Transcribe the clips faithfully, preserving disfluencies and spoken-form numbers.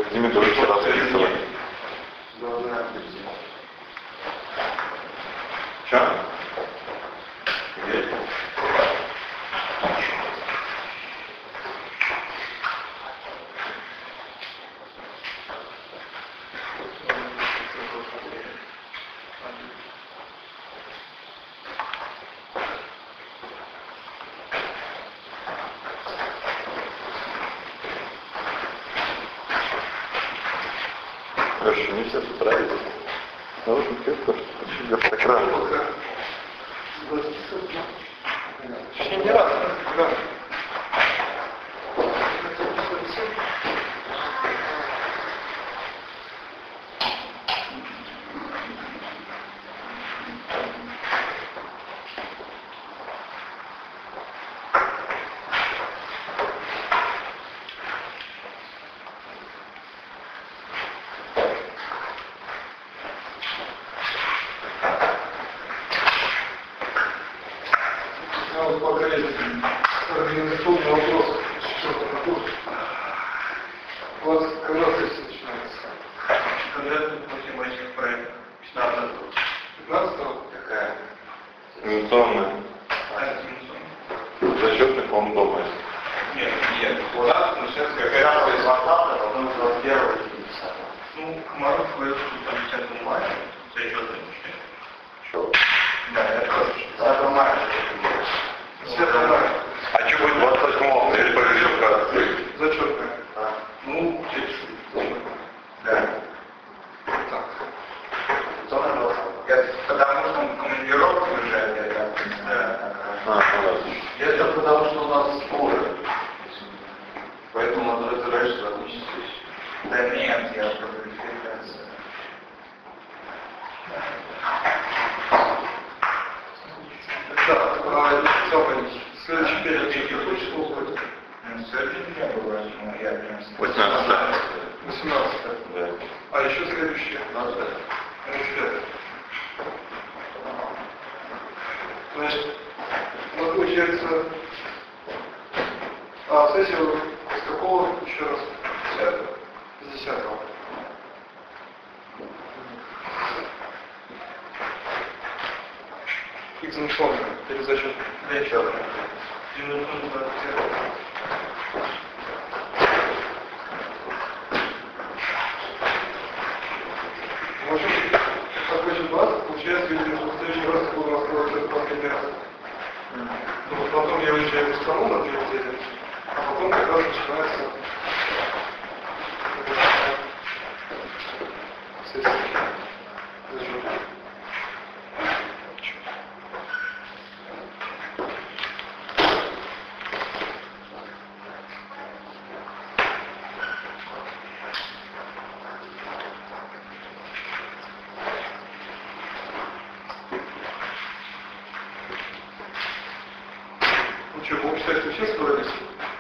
рекомендуете расписывать. Что? Есть? Хорошо, не все справились. Но вот как-то гастрокран. Еще не раз, да. Организационный вопрос. У вас когда сессия начинается? Конкретно математических проектов. пятнадцатого. пятнадцатого? Какая? Инновационная. Зачетный фонд дома. Нет, нет. У нас начинается какая-то двадцатая, потом двадцать первого и пятидесятого. Ну, Комаров говорит, что там десятого мая зачетный начинается. Чего? Да, я тоже. десятого мая. десятого мая. А что будет двадцать восьмого? Или повезет как? Зачетная. Да. Ну, чуть-чуть. Да. Так. Зона двадцатого. Я, потому что он командировку уезжает, я так не знаю. А, ну ладно. Это потому что у нас споры. Поэтому надо разбирать, что относится. Да нет, я про квалификацию. Так, а, Западник. Следующий период какой число будет? Сегодня не было, но я прям... восемнадцатое. восемнадцатое. Да. А еще следующее? двадцать тридцать. Значит, у нас получается... А, сессия с какого еще раз? десятого. С десятого. Экзаменационная или зачетная? Зачетная. В общем, как хочет вас, получается, видимо, что в следующий раз я буду рассказывать это последний раз. Ну, вот потом я уезжаю в страну на две недели, а потом как раз начинается сессия. Зачетная. Ну что, в обществе все справились?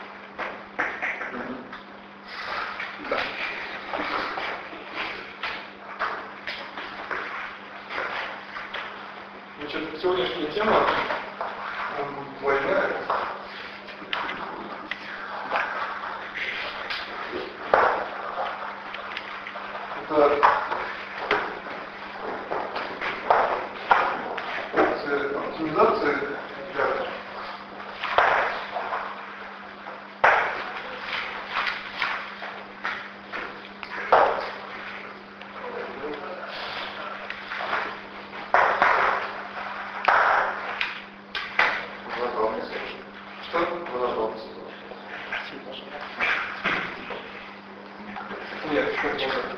Да. Значит, сегодняшняя тема двойная. Это оптимизация для что? Нет, что не может.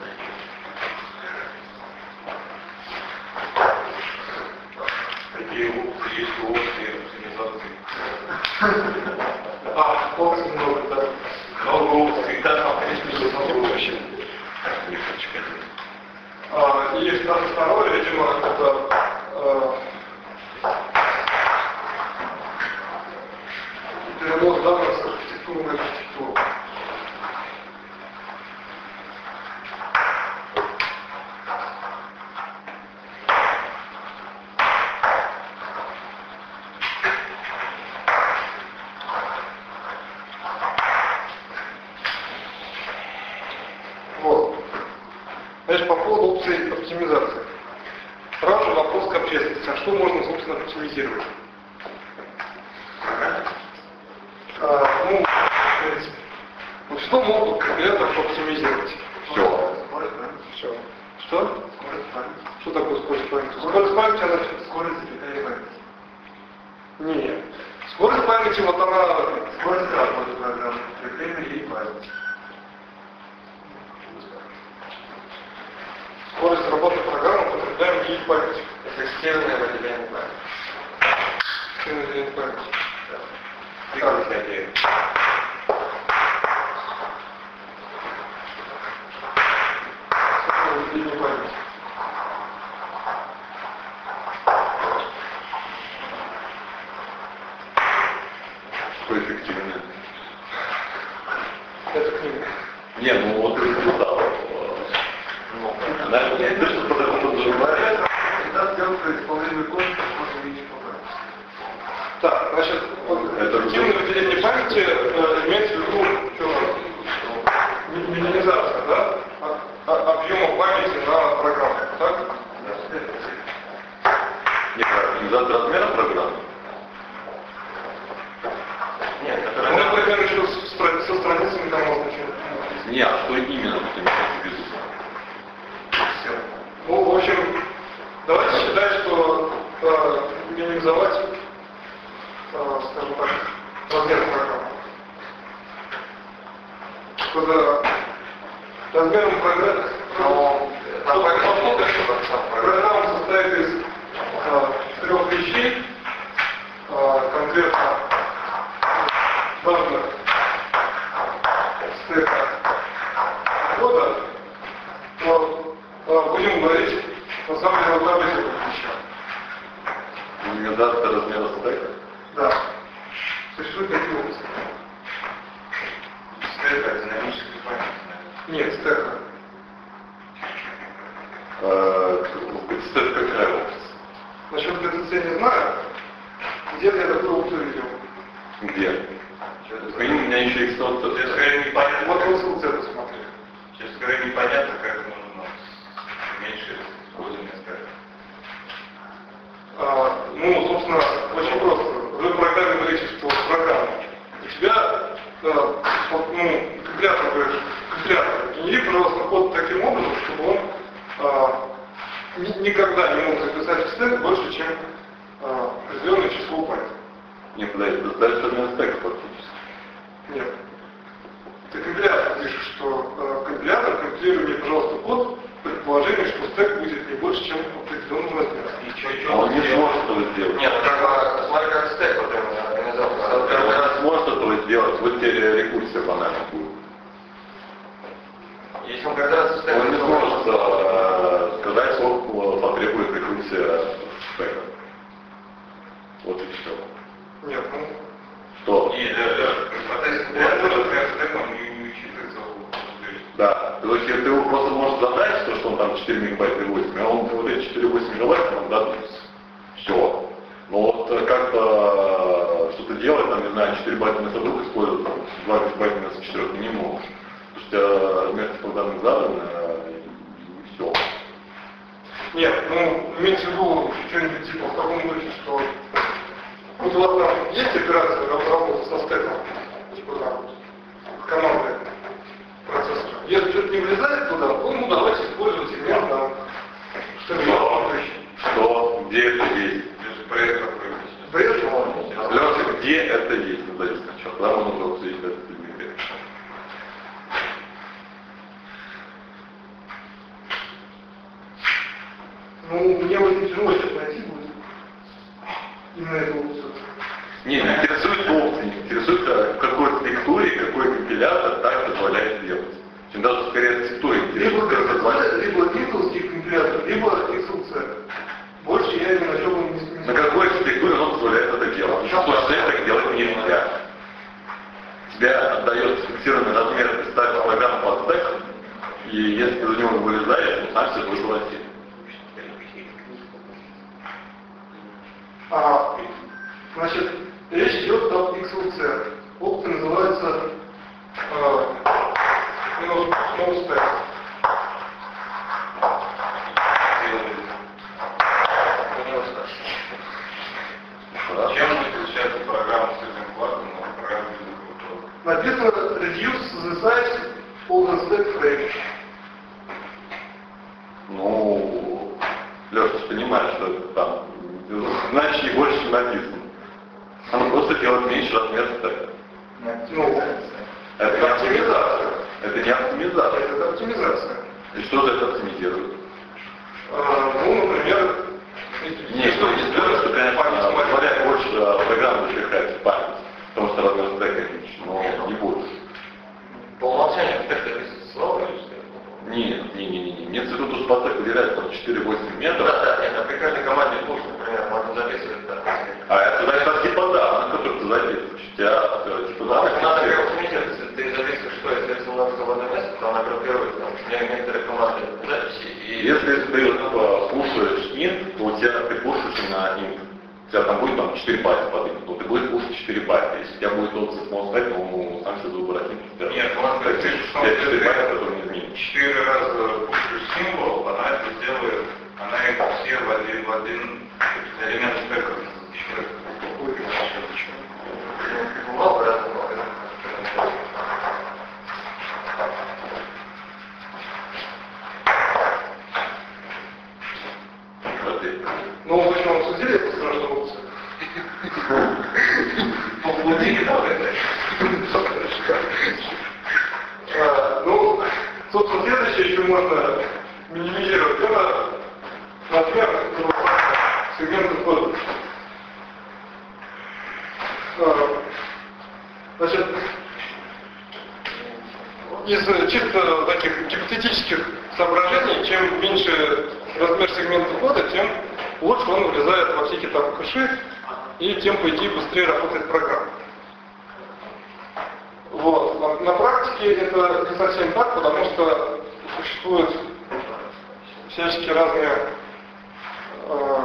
Такие опции есть у опции оптимизации. А, опций много, да. Много опций, да, конечно, много очень. А, и второе, видимо, это э, перенос данных с архитектуры на архитектуру. оптимизировать? А, ну, в принципе. Вот что могут компилятор оптимизировать? Все. Все. Что? Что такое скорость памяти? Скорость памяти, она... Скорость запятая памяти. Нет. Скорость памяти, вот она... Скорость работы программы, закрепление и память. Скорость работы программы, потребляем и память. Это экстерная выделение памяти. Экстерная выделение памяти. Прекрасная идея. Выделение памяти. Что эффективнее? Это книга. Не, ну вот результат. Она не точно подразумевает. Когда сделка исполнения конкурса, можно увидеть попасть. Так, значит, вот эффективное выделение памяти э, имеется в виду ми- минимизация, да? От- от объема памяти на программу, так? Не, организация размера программы. Нет, Ну, которая... например, еще с- стра- со страницами там можно что-то. Не, а что именно ты имеешь в виду? Все. Ну, в общем, давайте считать, что э, минимизовать, э, скажем так, размер программы. Что за размером программы? Ну, там Программа программа состоит из э, трех вещей, э, конкретно данных стека кода. Вот, э, будем говорить на самом деле вот об этих вещах. Минимизация размера стека? Да. Существует такие области. стека, динамическая память. Нет, стека. Стек какая область? Насчет гэ тэ цэ не знаю. Где-то я такую опцию видел. Где? У меня еще есть что-то. Честно говоря, непонятно. Вот в инструкции посмотри. Честно говоря, непонятно, как можно уменьшить использование стека. А, ну, собственно, очень просто. Вы в программе говорите, что программа. У тебя, э, вот, ну, компилятор говорит, компилятор, генери, пожалуйста, код таким образом, чтобы он э, ни- никогда не мог записать в стек больше, чем э, определенное число памяти. Не, подожди, это дальше размер стека фактически. Нет. Ты компилятор пишешь, что э, компилятор, компилируй мне, пожалуйста, код, предположение, что стек будет не больше, чем определенного размера. И что, и А что он не сможет этого сделать. Нет, ну как, а, смотри, как стек вот именно Он организован. не сможет этого сделать, вот теперь рекурсия банально будет. Если он когда стек... Он не сможет э, сказать, сколько потребует рекурсия стека. Вот и все. Нет, ну, Что? И для, для процесса компиляции, например, стек он не, не учитывается в... Да, то есть ты его просто можешь задать, то, что он там четыре мегабайта и восемь, и он вот эти четыре-восемь мегабайт нам даст. Все. Но вот э, как-то э, что-то делать, там, не знаю, четыре байта вместо двух использовать, там, два байта вместо четырех ты не можешь. Потому что у тебя размер цифр данных задан, э, и все. нет, ну, имейте в виду что-нибудь типа в таком духе, что вот у вас там есть операция работы со стеком, типа там, команды процессора. Если что-то не влезает туда, то ну давайте использовать сегмент там, что-нибудь попроще. Что? Где это есть? Проект Бред? Леша, где это есть? Назови сначала. Тогда мы можем обсудить этот предмет. Ну, мне очень тяжело сейчас найти будет именно эту опцию. Не, не интересует опции, не интересует, а в какой архитектуре, какой компилятор так позволяет сделать. Чем даже скорее архитектура Либо, интересует, как позволяет. либо интеловский компилятор, либо икс эл си. Больше я ни на чем не На какой архитектуре он позволяет это делать? Потому что это делать нельзя. Тебе отдает фиксированный размер, ты ставишь программу под стек, и если ты за него не вылезаешь, то сам себе вызывать. А, значит, речь идет об икс эл си. Опция называется э, no, no stack. размер стека. Ну, Это не оптимизация. Это не оптимизация. это оптимизация. И что же это оптимизирует? А, ну, например, Нет, что не скажу, что, конечно, позволяет больше программ зашихать память, потому что размер стека меньше, но не будет. По умолчанию стек записывается слово или что? Нет, не, не, не, не. Мне цветут уж по стеку выделяют там четыре-восемь метров. Да, да, нет, на прикольной команде курс, например, можно записывать, да. А это это типа да, на который ты записываешь. У тебя типа да. Ну, надо как оптимизировать, если ты записываешь что, если это много в одно место, то она группирует, потому что у меня некоторые команды записи. И... Если ты вот, пушишь int, то у тебя ты пушишь на int. У тебя там будет там четыре байта под int, то ты будешь пушить четыре байта. Если у тебя будет тот самого стать, ну сам себе выбор int. Нет, у нас как четыре байта, которые не изменишь. четыре раза пушишь символ, она это сделает, она их все в один, в один элемент стека. Много раз много. ну, в общем, обсудили эту страшную опцию? Поблудили, да, это? А, ну, собственно, следующее еще можно минимизировать. Это, например, сегменты кода. А, значит, из чисто таких гипотетических соображений, чем меньше размер сегмента кода, тем лучше он влезает во все этапы кэши, и тем, по идее, быстрее работает программа. Вот. На, на практике это не совсем так, потому что существуют всяческие разные э,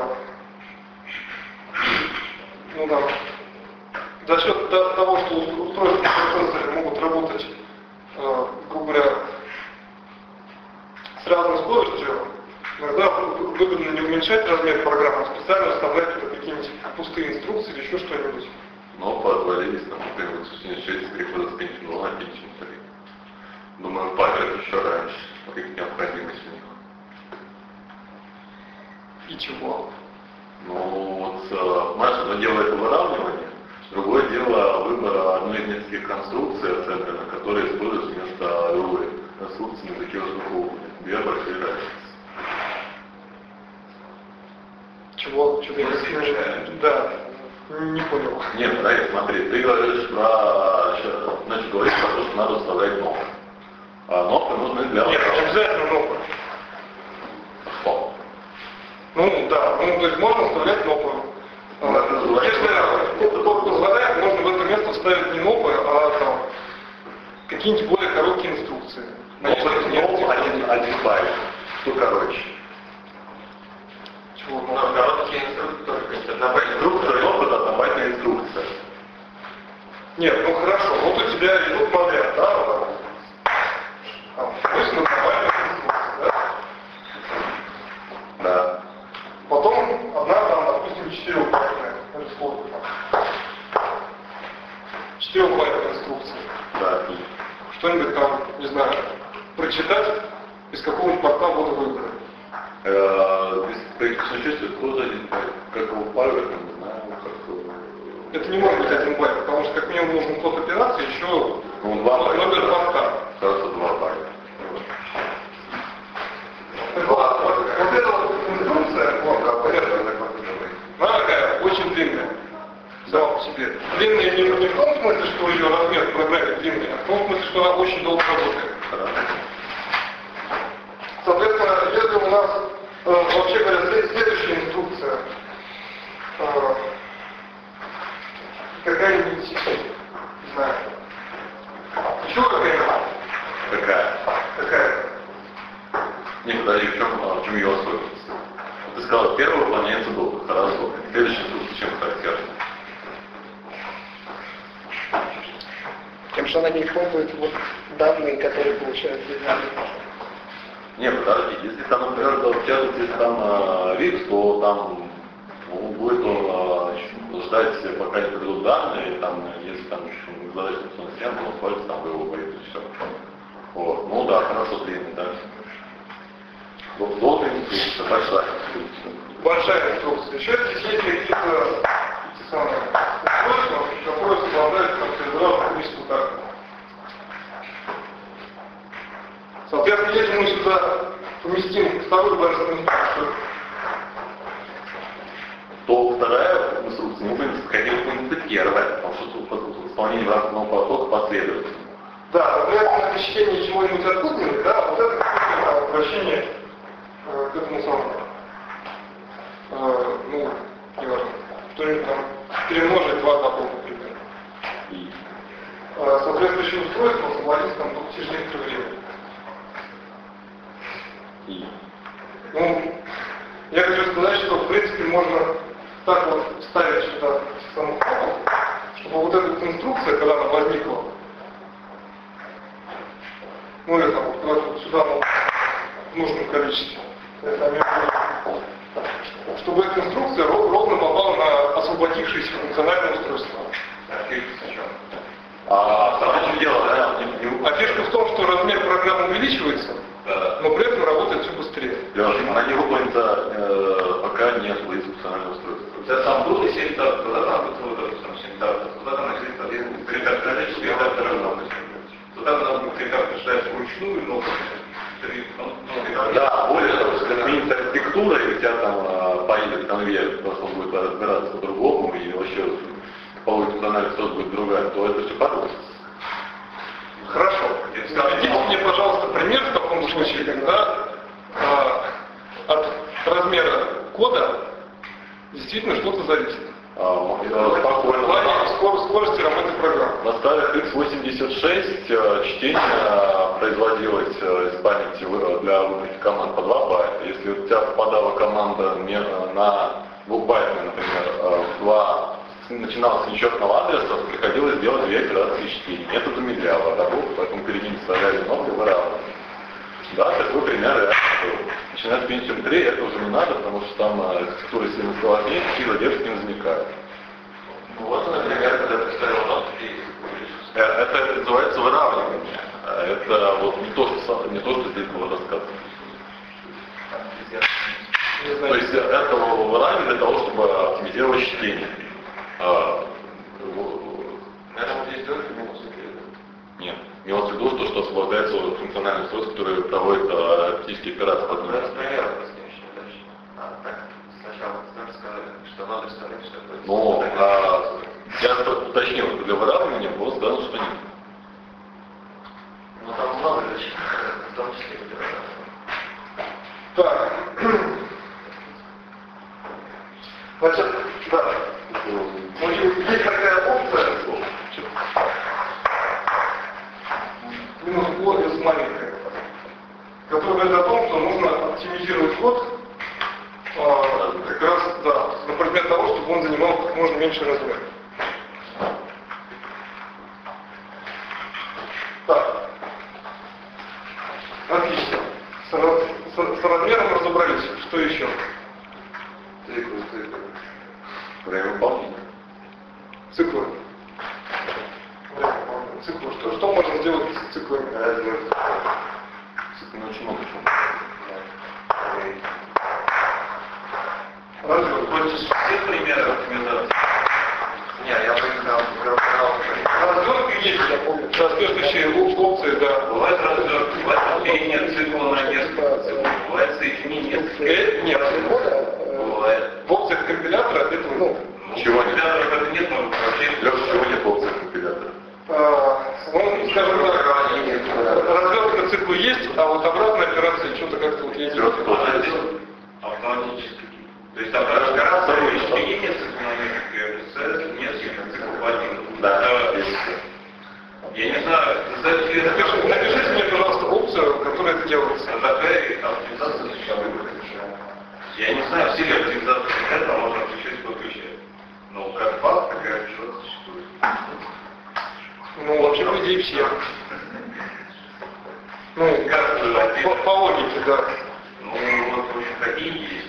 ну да, за счет того, что устройства процессоры могут работать, э, грубо говоря, с разной скоростью, иногда выгодно не уменьшать размер программы, а специально вставлять туда какие-нибудь пустые инструкции или еще что-нибудь. Но позволились там, например, шесть перехода с Pentium два на Pentium три. Думаю, память еще раньше, как необходимость у них. И чего? Ну вот, понимаешь, одно дело это выравнивание, другое дело выбора одной из нескольких конструкций оценок, которые используются вместо другой конструкции на такие вот две большие разницы. Чего? Чего? Да. Не понял. Нет, да, смотри, ты говоришь про, значит, говоришь про то, что надо вставлять ног. А ногти нужны для... Нет, не обязательно ногу. Что? Ну да, ну то есть можно вставлять ногу. Если код позволяет, можно в это место вставить не ногу, а там какие-нибудь более короткие инструкции. Ногу один, один байт. Что короче? Чего? Ну, короткие инструкции тоже, то есть однобайтная Инструкция, ногу это однобайтная инструкция. Нет, ну хорошо, вот у тебя идут подряд, да, вот так. Допустим, однобайтная инструкция, да? Да. Потом одна там, допустим, четырехбайтная, или сколько там? Четырехбайтная инструкция. Да. Что-нибудь там, не знаю, прочитать, из какого-нибудь порта буду выбрать. Без существует тоже один байт. Как его пароль, я не знаю, как... Это не может быть один байт, потому что как минимум нужен код операции, еще Ну, два байта. номер порта. Кажется, два байта. Вот, вот, вот эта вот инструкция, вот, она такая очень длинная. Сама по себе. Длинная не, не в том смысле, что ее размер в программе длинный, а в том смысле, что она очень долго работает. Соответственно, если у нас, э, вообще говоря, следующая инструкция, э, какая-нибудь, не знаю, еще какая-нибудь? Какая? Какая? Не, подожди, в чем, в чем ее особенность? Ты сказал, первый выполняется долго, хорошо. Следующий инструкция чем характерна? Тем, что она не использует вот данные, которые получаются из данных. Не, подожди, если там, например, участвует, если там э, вирус, то там ну, будет он э, ждать, пока не придут данные, там, если там задача на стену, он сходится, там вы его боится, и все. Вот. Ну да, хорошо, длинный, да. Вот долгая инструкция, большая инструкция. Большая инструкция. Еще здесь есть какие-то самое устройство, которое сопровождается концентрированным количеством тактов. Соответственно, если мы сюда поместим вторую базовую инструкцию, то вторая инструкция не будет, скорее будет первая, потому что тут исполнение разного потока последовательно. да, например, на посещение чего-нибудь откуда, да, вот это какое-то обращение э, к этому самому. Э, ну, неважно, что-нибудь там перемножить два такого, например. И Э, соответствующее устройство освободится там через некоторое время. И Ну, я хочу сказать, что в принципе можно так вот ставить сюда саму форму, чтобы вот эта вот инструкция, когда она возникла, ну или там вот куда-то вот сюда ну, в нужном количестве, это между- чтобы эта инструкция ров- ровно попала на освободившееся функциональное устройство. а в чем дело, да? Не- не- А фишка в том, что размер программы увеличивается, Да. но при этом работает все быстрее. Леша, она не выполнится, э, пока не освободится функциональное устройство. Это сам был сектор, туда там будет вот этот сам сектор, туда там находится один секретарь количество, сектор равно. Туда там секретарь кашляется вручную, но три, ну, ну, Да, более того, что изменится архитектура, и у тебя там э, поедет конвейер, просто он будет разбираться по-другому, и вообще половина функциональных устройств будет другая, то это все порушится. Хорошо. Скажите мне, пожалуйста, пример в таком случае, когда а, от размера кода действительно что-то зависит. А, э, В спокойно. плане скор- скорости работы программы. На старых икс восемьдесят шесть э, чтение э, производилось э, из памяти вы- для выполнения команд по два байта. Если у тебя попадала команда не- э, на двухбайтной, например, э, в два, начиналась с нечетного адреса, то приходилось делать две операции чтения. Это замедляло работу, поэтому перед ним вставляли кнопки выравнивания. Да, такой пример реально был. Начиная с Pentium три это уже не надо, потому что там э, архитектура сильно сложнее, такие задержки не возникают. Ну вот, например, когда ты ставил нотки, Э, Это называется выравнивание. Э, Это вот не то, что, не то, что здесь было рассказано. Не То знаю. есть это выравнивание для того, чтобы оптимизировать чтение. А, в- наверное, здесь только минус. Нет. Имелось в виду, что, что освобождается функциональное устройство, которое проводит а, оптические операции под ним. Размер дальше. А, так, сначала сказали, что надо вставить, что это. Но а, я уточнил, для выравнивания было сказано, что нет. Ну там много вещей, в том числе и для Так. Значит, да. В общем, есть такая опция, минус плотность маленькая, которая говорит о том, что нужно оптимизировать код а, как раз, да, на предмет того, чтобы он занимал как можно меньше размер. Так. Отлично. С, раз- с- с размером разобрались. Что еще? циклы, циклы. Время выполнения. Циклы. Циклы. Что, что можно сделать с циклами? Циклы очень много чего. Разве хочешь? Все примеры оптимизации. Не, я бы их брал. Развертка есть, я помню. Соответствующие оп- опции, да. Бывает развертки, бывает деление цикла на несколько циклов, бывает соединение циклов. Э, Нет. Бывает. В опциях компилятора этого нет. Чего нет? Компиляторов это нет, но вообще... Леша, чего нет в опциях компилятора? А, ну, скажем так, развертка цикла есть, а вот обратная операция что-то как-то вот есть. Развертка тоже есть. Автоматически. То есть там разгораться изменение цикла на несколько, несколько циклов в один. Да, Это- есть. Я не знаю, Напиши- Напишите мне, пожалуйста, опцию, которая это делается. такая оптимизация существует. Я не знаю, все ли оптимизации этого можно включить и выключать. Но как факт, такая чего существует. Ну, вообще, по идее, все. Ну, Как же, по, по логике, да. ну вот, в общем, такие есть.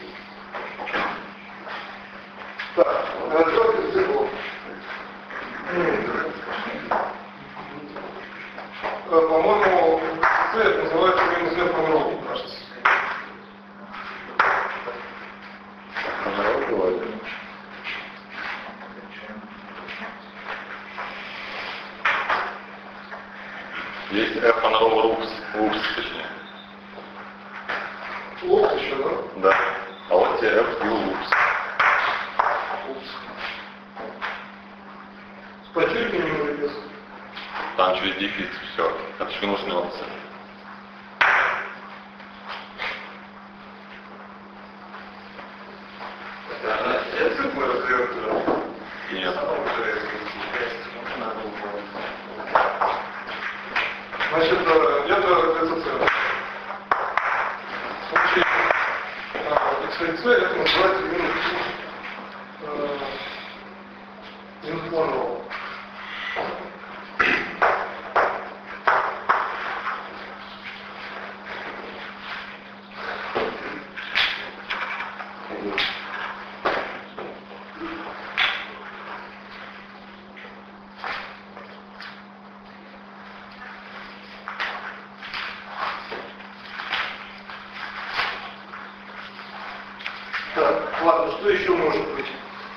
Так, развертка цикла. Э, По-моему, C это называется минус F ровно, кажется. Есть F аналог лупс, лупс точнее. Лупс еще, да? Да. А вот тебе F и лупс. Лупс. С подчеркиванием или без? Там через дефис все. Это же нужны опции. Нет. Значит, это ДЦЦ. В случае икс эл си это называется минус минус планового. Так, ладно, что еще может быть,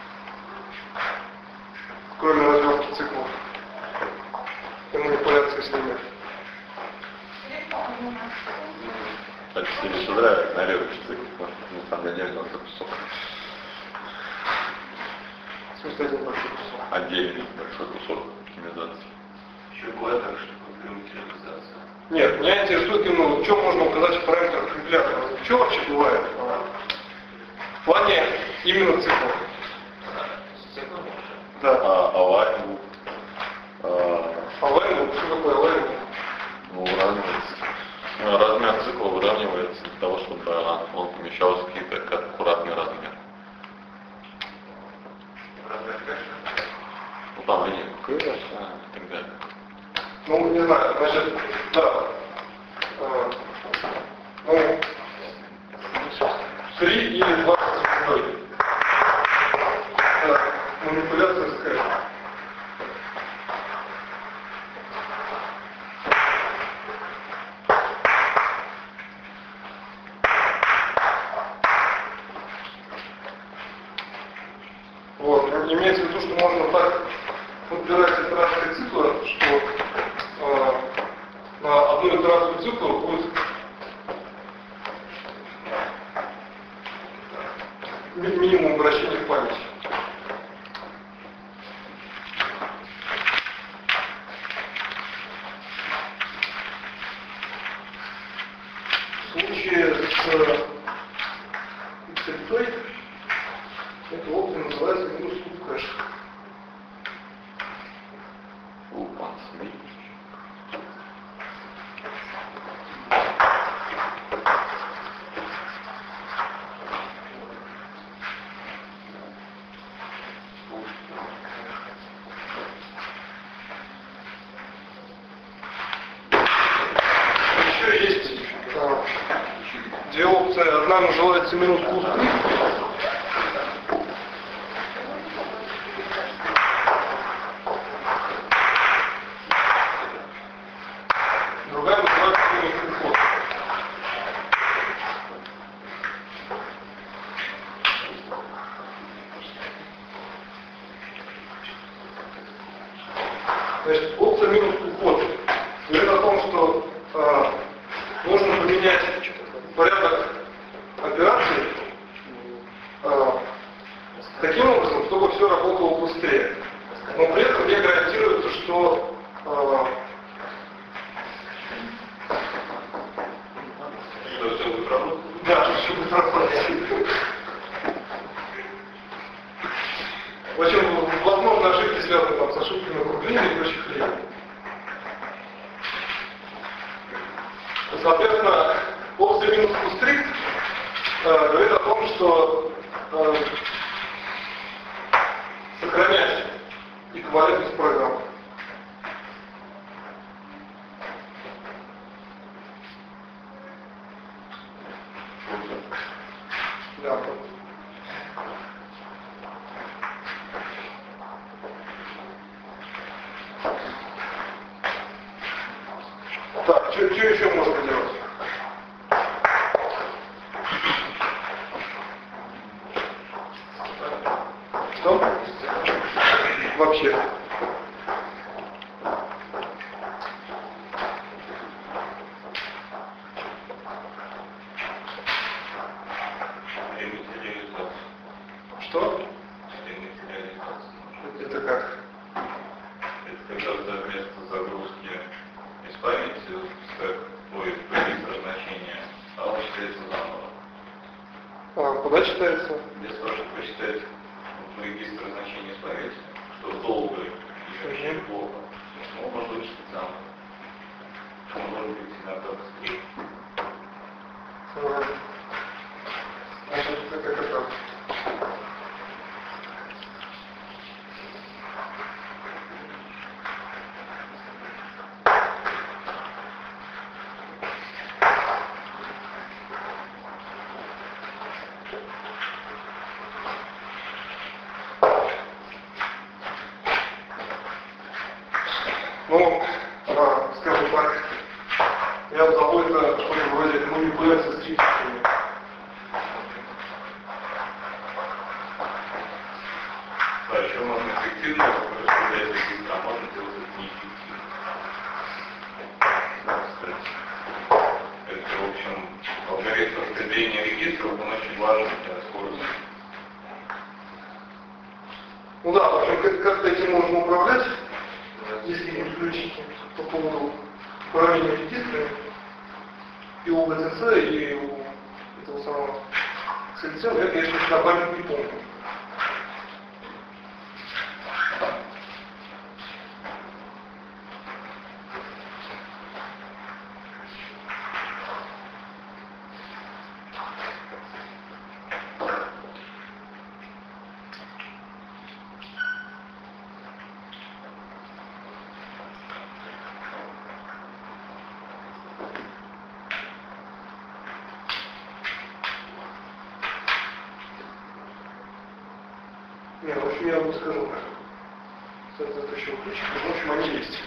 кроме развертки циклов и манипуляции с ними? Так, если тебе нравится, игнорируешь цикл, потому что на самом деле он кусок. В смысле, один большой кусок? Отдельный большой кусок оптимизации. Еще бывает так, что компьютеризация. Нет, меня интересует именно, что можно указать в параметрах компилятора. Что вообще бывает в плане именно циклов? Да. А align, а, Align, что такое align? ну, уравнивается. Ну, размер цикла выравнивается для того, чтобы он помещался в какие-то аккуратный размер. Ну там линия крылья и так далее. Ну, не знаю, значит, да. А, ну, три или двадцать секунд. Да, манипуляция с кэшем. Вот, имеется в виду, что можно так подбирать итерации цикла, что э, на одну итерацию цикла будет ми- минимум обращений в память. В случае с икс эта опция называется минус куб кэш. Опа, смотри. Еще есть а, две опции. Одна называется минус куб три. Другая называется минус куб. Значит, опция минус куб говорит о том, что а, нужно поменять порядок операций а, таким образом, чтобы все работало быстрее. Но при этом мне гарантируется, что а, Что все будет работать? да, что все будет работать. В общем, возможно, ошибки связаны там, с ошибками округления и прочих хреней. Соответственно, опция минус кустрикт э, говорит о том, что э, сохранять эквивалентность программы. Да. Так, что еще можно делать? Что? Вообще. вместо загрузки из памяти стек твой регистр значения, а он читается заново. А куда читается? Я спрашиваю, посчитать регистр значения из памяти, что долго и вообще плохо. Ну, можно вычислить заново. Может быть, иногда быстрее. Значит, это как это? Ну, а, скажем так, я зову это что-то вроде манипуляции с регистрами. Да, еще можно эффективно распределять регистр, а можно делать это неэффективно. Да, кстати. Это, в общем, алгоритм распределения регистров, он очень важен для скорости. Ну да, в общем, как- как-то этим можно управлять, если не включить по поводу управления регистрами и у бэ тэ цэ, и у этого самого Сельцена, я, конечно, на память не помню. Нет, в общем, я вам скажу. Кстати, это еще ключик, в общем, они есть.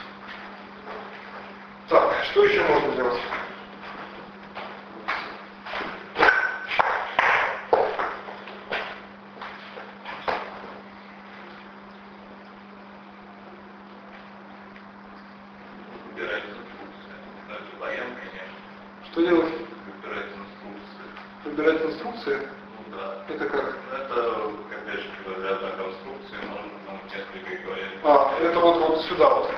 Так, что еще можно делать? Выбирать инструкции. Ну, это баян, конечно. Что делать? Выбирать инструкции. Выбирать инструкции? Ну да. Это как? Это, опять же, для одной конструкции можно там несколько говорить. А, это вот, вот сюда вот.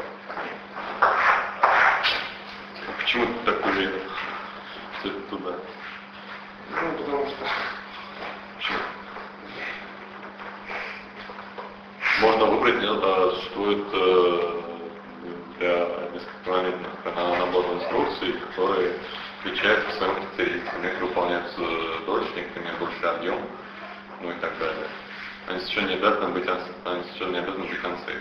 Почему ты так уверен? Что это туда? Ну, потому что... Почему? Можно выбрать, э, что это для несконкурентных набор инструкций, которые отличаются своим характеристикам. Некоторые выполняются дольше, некоторые больше объем, ну и так далее. Они совершенно не обязаны быть, они совершенно не обязаны быть концей.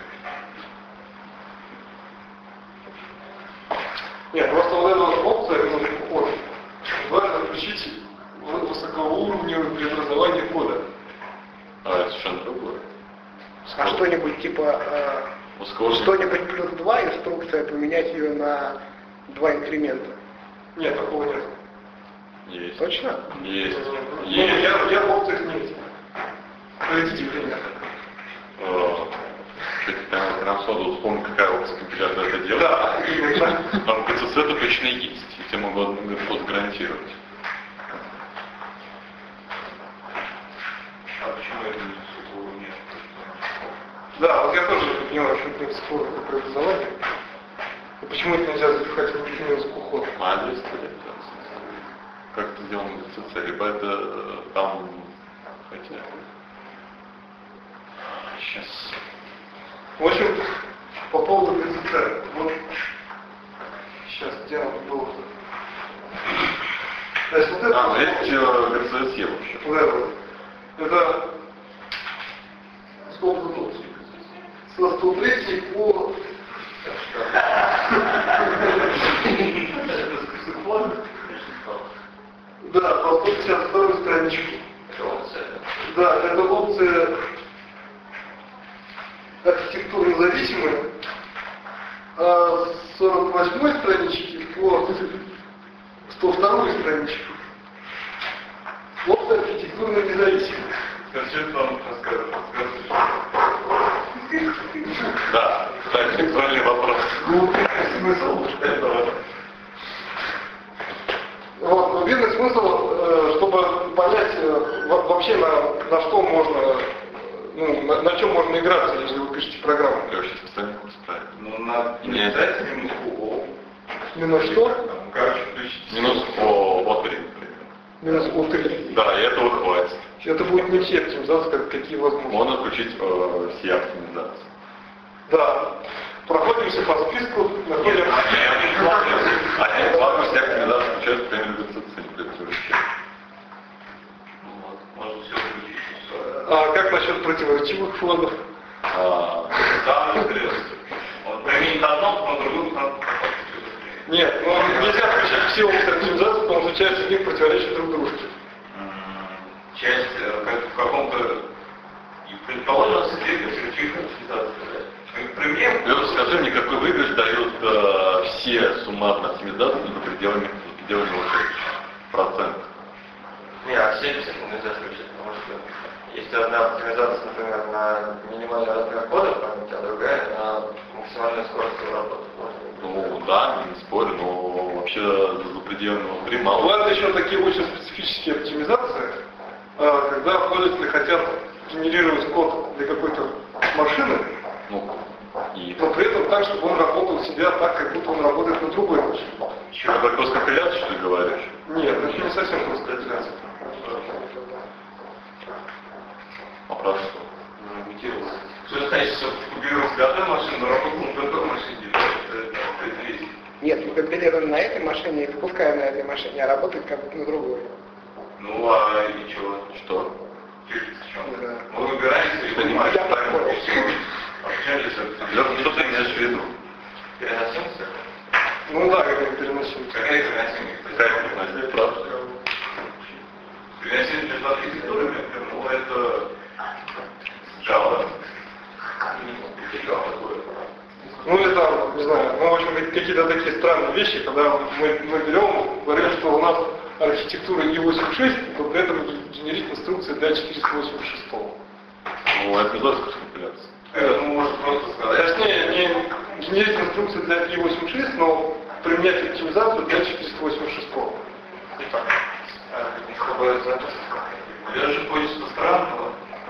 Нет, просто вот эта вот опция, это очень похоже. Важно включить высокоуровневое преобразование кода. А это совершенно другое. А что-нибудь типа э, Ускорение. что-нибудь плюс два, инструкция поменять ее на два инкремента. Нет, такого нет. Есть. Точно? Есть. Ну, Есть. я, я в опциях не видел. Приведите пример. Э, Кстати, прям, прям сразу вспомнил, какая опция компилятора это делает. Да, именно. А в гэ цэ цэ это точно есть. Я тебе могу это гарантировать. А почему это не существует? Нет. Да, вот я тоже не понимаю, что это спор про образование. И почему это нельзя запихать в ручной язык Адрес или как это сделано в гэ цэ цэ, либо это э, там хотя сейчас. В общем, по поводу гэ цэ цэ. Вот сейчас, где он был? То есть вот это... А, есть гэ цэ эс е вообще. Вот это вот. Это... Сколько тут? Со сто третьей по... Да, по сто пятьдесят второй страничке. Это опция. Да, это опция архитектурно зависимая. А с сорок восьмой странички по сто второй страничке опция архитектурно независимая. Скажи нам, расскажи, Да, кстати, актуальный вопрос. Смысл этого. Вот, но видный смысл, э, чтобы понять э, во- вообще на, на что можно, ну, на, на чем можно играться, если вы пишете программу. Я вообще остальных устраивает. Ну, надо не Нет. обязательно минус О. Минус что? Там, короче, включить. Минус по О три, например. Минус О три. Да, и этого хватит. Это будет не все оптимизации, как какие возможны. Можно включить э, все оптимизации. Да. Проходимся по списку, находим... Один план все оптимизации включают прямые регуляции. Вот, можно все включить. А как насчет противоречивых флагов? А, Самое интересное. Вот применить одно, но другую надо. Нет, ну нельзя включить все опции оптимизации, потому что часть из них противоречит друг дружке. Часть э, как в каком-то, и предположим, следует включить оптимизацию. Пример. Леша, скажи мне, какой выигрыш дают э, все суммарно оптимизации за пределами, за пределами вот этих процентов? Не, а семьдесят нельзя включить, потому что если одна оптимизация, например, на минимальный размер кода памяти, а другая на максимальную скорость работы. Ну да, не спорю, но вообще за пределами внутри мало. Бывают еще такие очень специфические оптимизации, а, когда пользователи хотят генерировать код для какой-то машины, Ну, и но при этом так, чтобы он работал у себя так, как будто он работает на другой машине. что, как кросс-компиляцию, что ли, говоришь? Нет, это не совсем кросс-компиляция. А про что? Что значит, что купировать с одной машины, но работал на другой машине? Это есть. Нет, мы компилируем на этой машине и выпускаем на этой машине, а работает как будто на другой. Ну, а и чего? Что? Да. Мы выбираемся и понимаем, Я что так понял. общались. Лёша, что ты имеешь в виду? Переносимся? Ну да, как они переносим. Какая переносимость? Какая переносимость, правда? Переносимость между архитектурами, ну, это Java. Java такое. Ну или там, не знаю, ну в общем какие-то такие странные вещи, когда мы, мы берем, говорим, что у нас архитектура и восемьдесят шесть, то при этом генерить инструкции для четыреста восемьдесят шесть. Ну, это не только кросс-компиляция. Это, ну, можно просто сказать. Точнее, не генерить инструкции для и восемьдесят шесть, но применять оптимизацию для четыреста восемьдесят шесть. Я же хочется странного.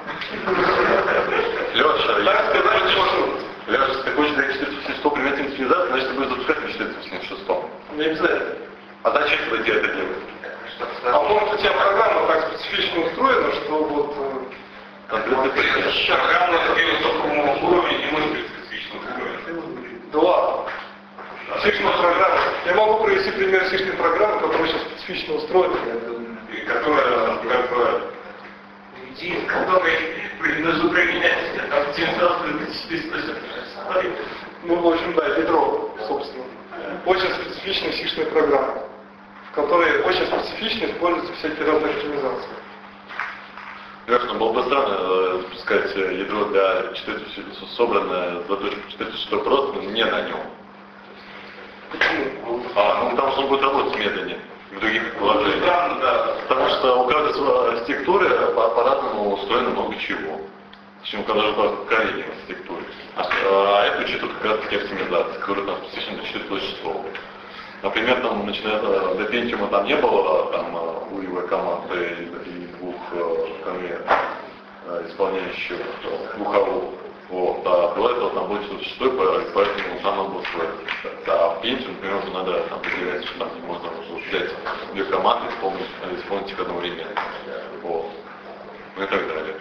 Леша, Так если сказать не могу. Леша, если ты хочешь для четыреста восемьдесят шесть применять оптимизацию, значит ты будешь запускать на четыреста восемьдесят шесть. Не обязательно. А зачем тогда тебе это делать? А потому что у тебя программа так специфично устроена, что вот... э, Конкретный пример. Программа на высоком уровне не может быть специфичным уровнем. Да ладно. Сишная программа. Я могу провести пример сишной программы, которая очень специфично устроена. И которая, как бы, в которой нужно применять оптимизацию на четыреста восемьдесят шесть. Ну, в общем, да, ядро, собственно. Очень специфичная сишная программа, в которой очень специфично используются всякие разные оптимизации. Леша, ну было бы странно э, запускать э, ядро для четыреста, собранное за точку четыреста шесть просто, но не на нем. Почему? А, ну потому что он будет работать медленнее в других положениях. Странно, да. Потому что у каждой своей архитектуры по- по-разному устроено много чего. Точнее, у каждого поколения архитектуры. А, а это учитывает как раз таки оптимизации, которые там специфично для четыреста шесть. Например, там, начиная э, до Pentium там не было там улевой команды и, и двух э, конвейеров, э, исполняющих э, двуховых. Вот, а до этого там будет что-то шестое, поэтому там надо было строить. А в Pentium, например, уже надо там выделять, что там не можно взять две команды и исполнить, исполнить их одновременно. Вот. Ну и так далее.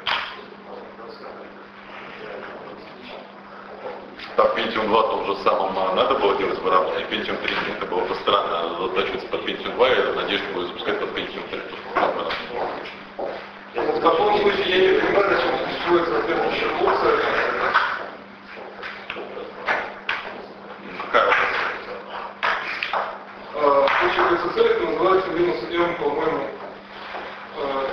Так, Pentium два том же самом надо было делать выравнивание, Pentium три это было бы странно затачиваться под Pentium два, и надеюсь, что будет запускать под Pentium три. В таком случае я не понимаю, зачем существует соответствующая функция. Какая разница? В случае би эс эс это называется минус M, по-моему. э,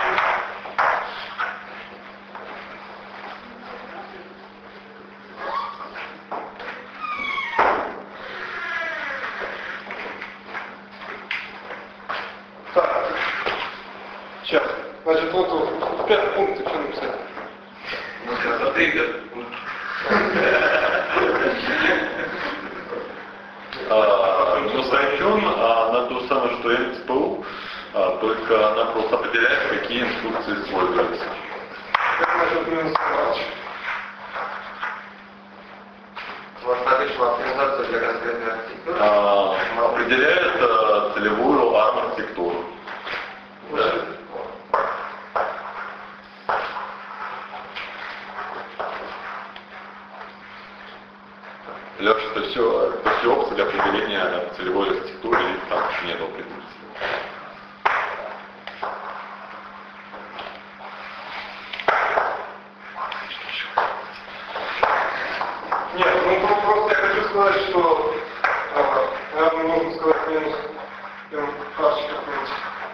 Так, сейчас. Значит, вот в пятом пункте что написать? Ну, сейчас за три лет. А, минус iTunes, а она то же самое, что эн эс пи ю, а, только она просто определяет, какие инструкции используются. Как насчет минус матч? У вас на что оптимизация для конкретной архитектуры А, определяет а, целевую арм-архитектуру. Да. Леша, это все, это все опции для определения целевой архитектуры, или там нет определения? Нет, ну про- просто я хочу сказать, что, э, наверное, нужно сказать минус МХ какой-нибудь.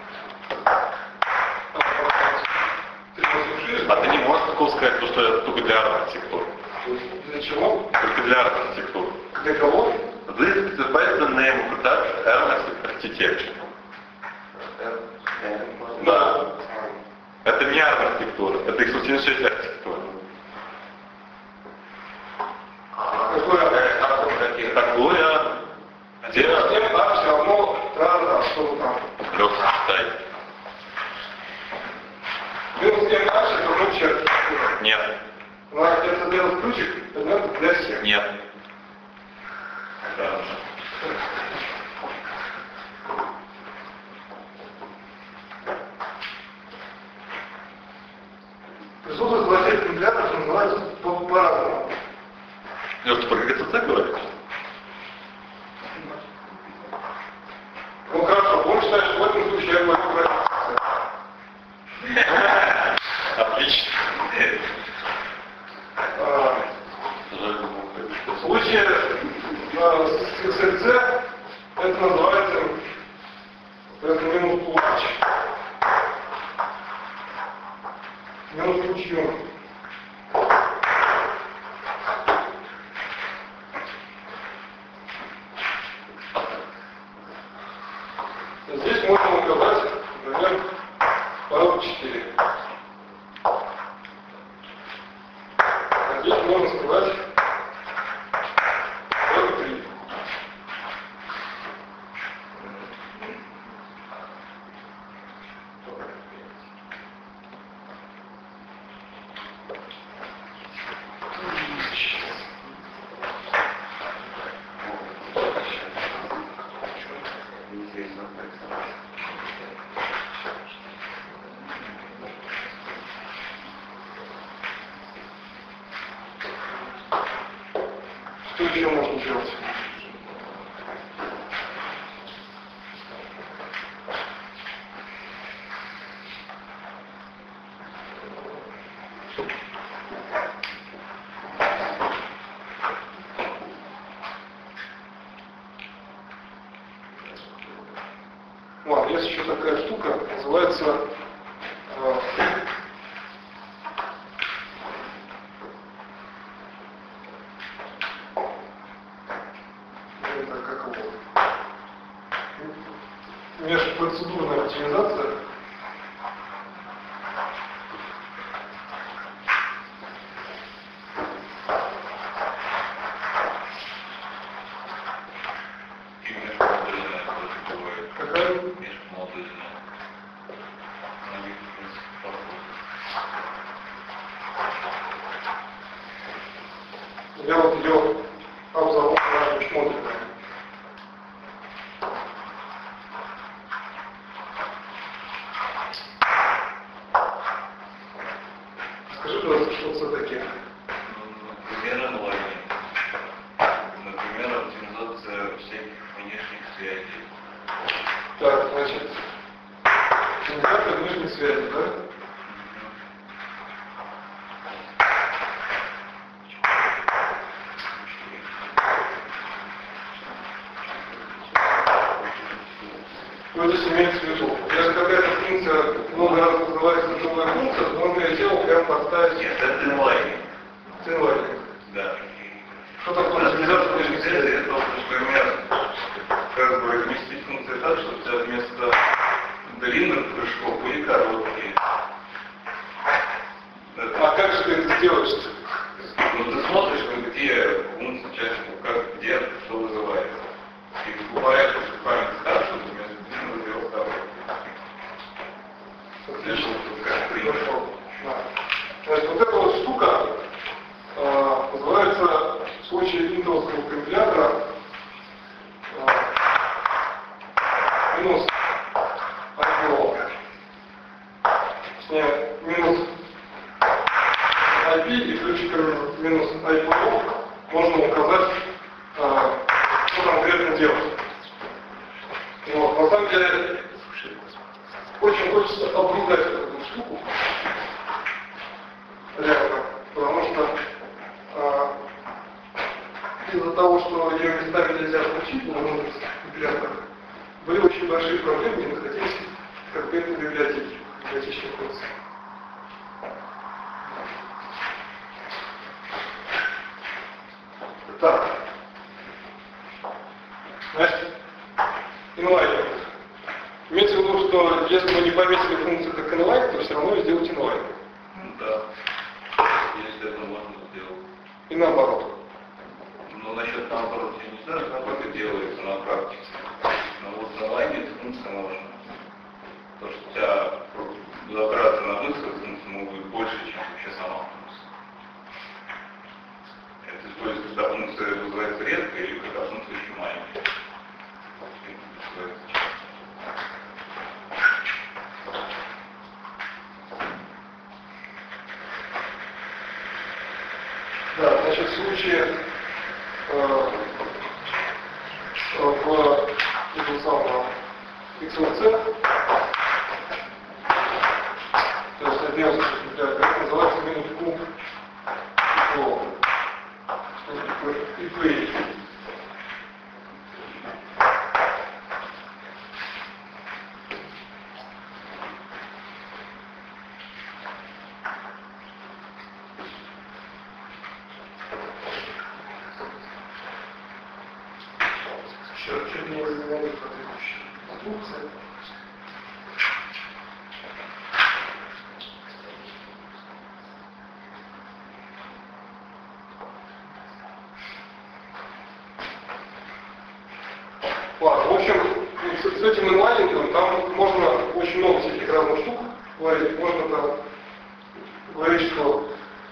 А ты не можешь такого сказать, то, что это только для архитектуры? Для чего? Только для архитектуры. Для кого? This is the best name of that architecture. Да. Это не архитектура, это эксплуатирующая архитектура. Какое? Такое, где... Всем так все равно, да, да, что там. Леша, читай. Минус МХ это ключ архитектуры. Нет, Ну, а если делать ключик, это для всех. нет. Присутствие злочинных вентиляторов называется по- по-разному. Леша, ты про ГЦЦ говоришь? Ну хорошо, будем считать, что в этом случае я говорю про Отлично. А, В случае э, с икс эл си это называется это минус плач. Минус ключью. Здесь можно указать, например, порог четыре. А здесь можно сказать порог три. Что еще можно делать? Ладно, есть еще такая штука, называется э, это как его? Межпроцедурная оптимизация. Какая? Я вот ее обзову на смотрим. Скажи, пожалуйста, что все-таки. Например, онлайн. Например, оптимизация всяких внешних связей. Так, значит, оптимизация внешней связи, да? Что здесь имеется в виду? Если какая-то функция много раз называется новая функция, то можно ее дело прямо подставить Нет, это инлайнинг. в инлайнинг. Да. Что такое оптимизация внешней Связи связи? это то, что например, как бы разместить функции так, что у тебя вместо длинных прыжков были короткие. А как же ты это сделаешь? Ну ты смотришь, на какие функции чаще всего, как, где, что вызывается. И по порядку память так, чтобы вместо длинного сделал короткий. Отлично. Как принято. Хорошо. Да. Значит, вот эта вот штука э, называется в случае сделать. Вот. На самом деле, очень хочется обругать эту штуку. Реально. Потому что а, из-за того, что ее местами нельзя получить на многих библиотеках, были очень большие проблемы, не находились конкретные библиотеки, библиотечные функции. Так. Значит, inline. Имеется в виду, что если мы не повесили функцию как inline, то все равно ее сделать inline. Ну да. Если это можно сделать. И наоборот. Ну, насчет наоборот, я не знаю, как это делается на практике. Но вот на лайне эта функция можно. Потому что у тебя затраты на высок функции могут быть больше, чем вообще сама функция. Это используется, когда функция вызывается редко или когда функция еще маленькая. Да, значит, в случае э, в этого самого икс вэ цэ, то есть отделся, это называется минутку флоу. Что такое equation? Чуть не разговаривали про предыдущие инструкции. Ладно, в общем, с, с этим инлайнингом там можно очень много всяких разных штук говорить. Можно там говорить, что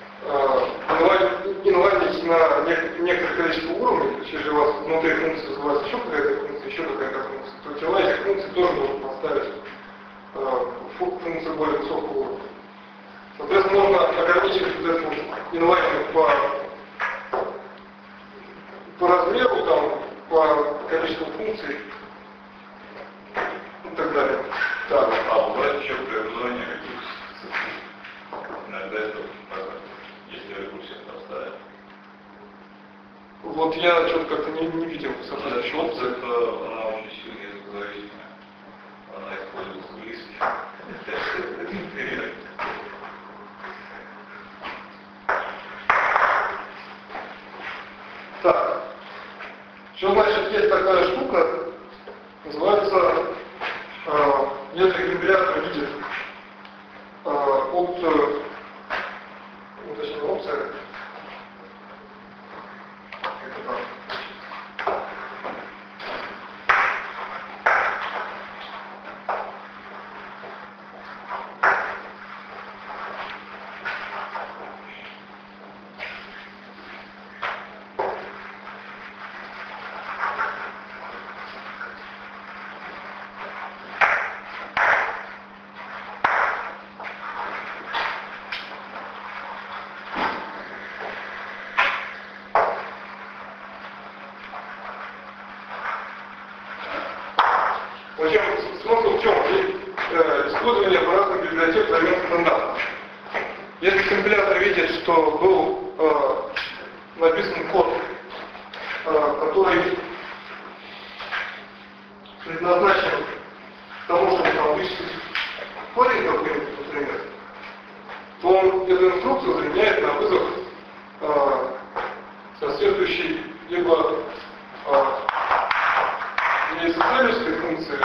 инлайнить на некоторое количество уровней, если у вас внутри функции называется еще какая-то функция, еще какая-то функция, то тела этих функций тоже можно поставить э, функцию более высокого уровня. Соответственно, можно ограничить вот этот инлайнинг по, по размеру, там, по количеству функций и так далее. Так, а убрать еще преобразование рекурсии. Иногда это очень полезно, если рекурсия поставить. Вот я что-то как-то не, не видел соответствующей опции. Это она очень сильно языкозависимая. Она используется в листе. Так. Что значит есть такая штука, называется э, если компилятор видит э, опцию, ну, точнее опция, это так. В общем, смысл в чем? Э, использование аппаратных библиотек взамен стандартов. Если компилятор видит, что был э, написан код, э, который предназначен к тому, чтобы там вычислить корень какой-нибудь, например, то он эту инструкцию заменяет на вызов э, соответствующей либо э, не социальной функции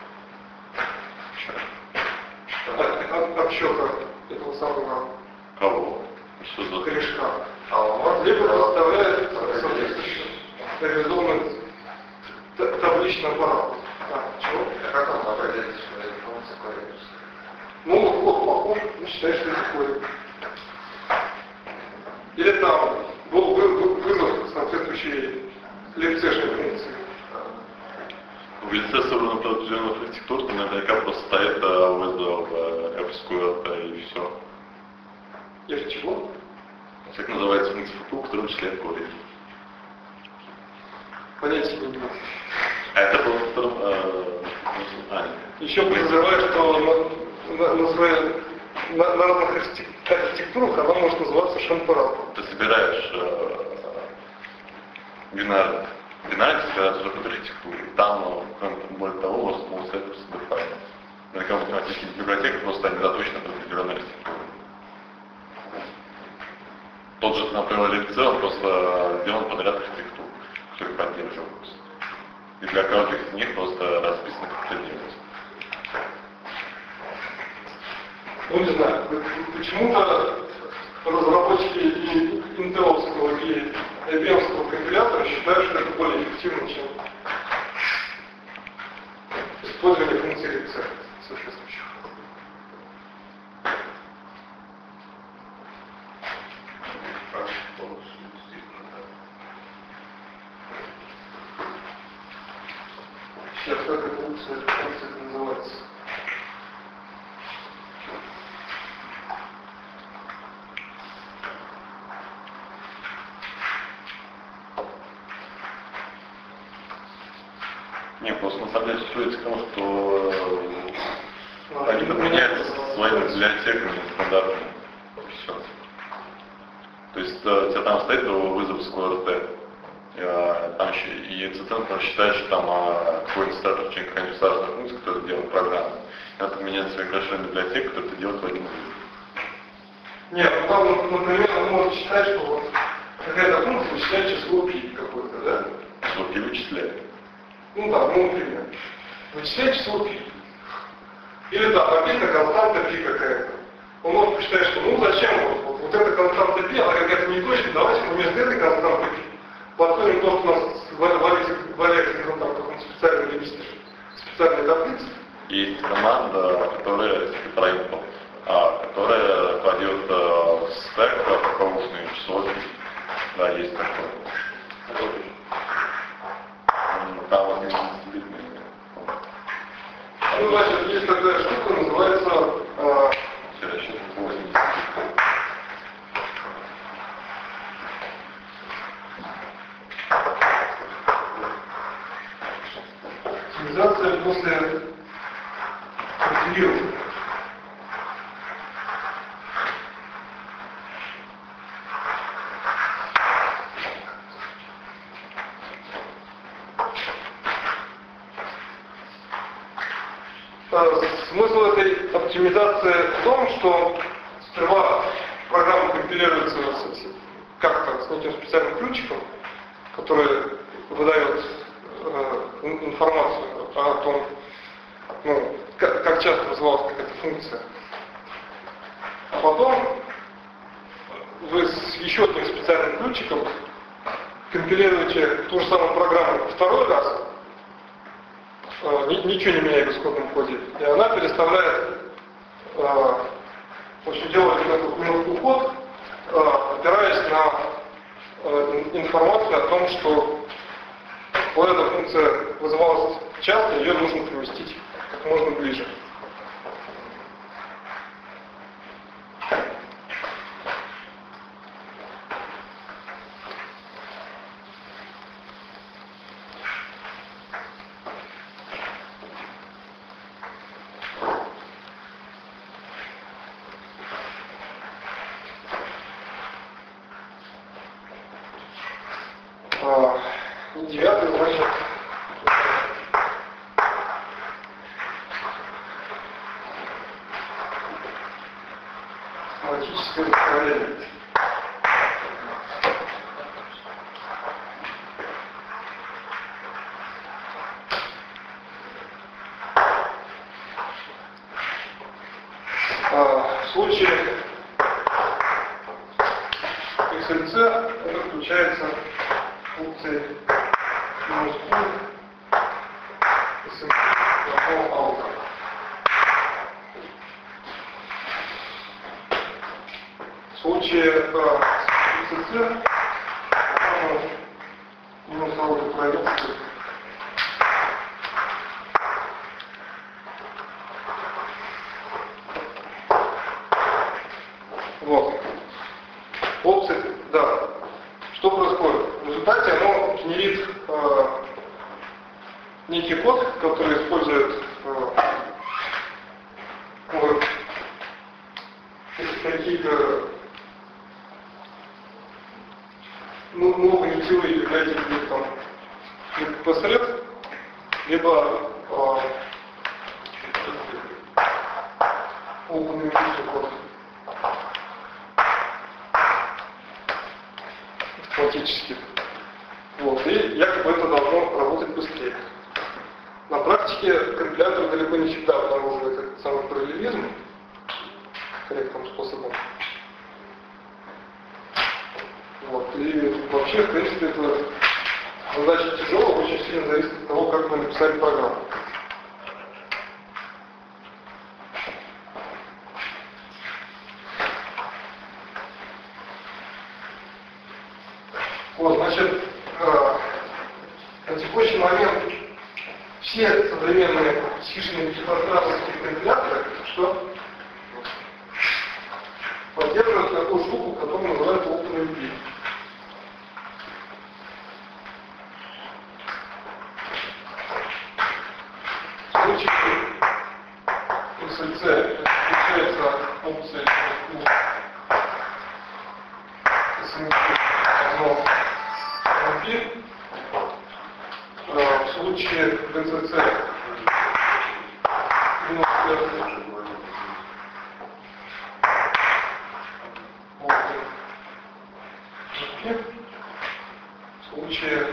обсчета этого самого Кого? Что за корешка. А он может Либо сделать- составляет соответствующий реализованный т- табличный аппарат. А, чего? А как он определит, что это функция корректности? Ну, вот код похож, ну, считай, что это код. Или там был вы- вы- вызов соответствующей липцешной функции. В лице собрано определенных архитектур, то наверняка просто стоит э, вызов э, эпскуэл и все. Или чего? Так называется функция фу, которая вычисляет корень. понятия не имею. А это был второй... Э, а, нет. Еще подозреваю, что на, на, на, своей, на, на разных архитектурах она может называться совершенно по-разному. Ты собираешь э, бинарный. Бинарный ты собираешь уже под архитектуру. Там, кроме более того, может получается дефайн. Наверняка математические библиотеки просто они заточены под определенную архитектуру. Тот же, например, лекций, он просто сделан под ряд архитектур, которые поддерживаются. И для каждого из них просто расписано, как это делать. Ну, не знаю, почему-то разработчики и интеловского, и ай би эм-ского компилятора считают, что это более эффективно, чем использование функций лекций соответствующих. Сейчас как эта функция, функция это называется? Не, просто на самом деле сводится к тому, что э, они подменяются своими библиотеками стандартными. Все. То есть э, у тебя там стоит вызов с ку эр тэ. Э, там еще и центр считает, что там э, какой-нибудь статус, очень какая-нибудь сложная функция, которая делает программу. И надо подменять свои грошовые библиотеки, которые ты делаешь в один вызов. Нет, ну там, например, он может считать, что вот какая-то функция вычисляет число пи какое-то, да? Число пи вычисляет. Ну да, ну например. Вычисляет число пи. Или да, написано константа пи какая-то. Он может посчитать, что ну зачем вот, вот, вот эта константа пи, она какая-то не точная, давайте вместо этой константы пи подходим то, что у нас валяется, валяется ну, там, в каком-то специальном регистре, специальной таблице. Есть команда, которая типа а, которая кладет э, в стек какого-нибудь число. Да, есть такое. Там вот действительно. Ну, значит, есть такая штука, называется э, оптимизация после мотивирования. Смысл этой оптимизации в том, что сперва программа компилируется как-то с неким специальным ключиком, который выдает э, информацию о том, ну, как, как часто вызывалась какая-то функция. А потом вы с еще одним специальным ключиком компилируете ту же самую программу второй раз, ничего не меняя в исходном коде. И она переставляет, э, в общем, делает этот минутный код, э, опираясь на э, информацию о том, что вот эта функция вызывалась часто, ее нужно переместить как можно ближе. Девятый, значит, логическое управление. В случае икс эл си это включается функцией минус пи эс эм пи аута. В случае икс эл си можно минус аута проявиться. Вот. Опции, да. Что происходит? В результате оно генерит э, некий код, который использует э, вот, какие-то ну, новые нитевые библиотеки там посредств, либо э, OpenMP код. Автоматически. Вот. И якобы это должно работать быстрее. На практике компилятор далеко не всегда обнаруживает этот самый параллелизм корректным способом. Вот. И вообще, в принципе, это задача тяжелая, очень сильно зависит от того, как мы написали программу. Вот, значит, э, на текущий момент все современные сишные пространственные компиляторы, что поддерживают такую штуку, которую называют OpenMP. В случае икс эл си включается опция эс эм пи, в случае би си си минус в случае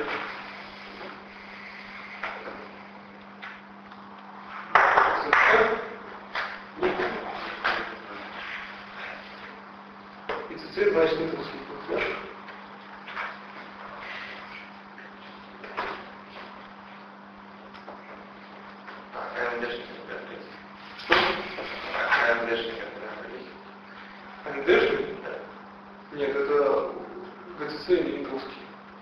би си си, значит, не трансляция. эй эм ди? Нет, это ви си си или интелский.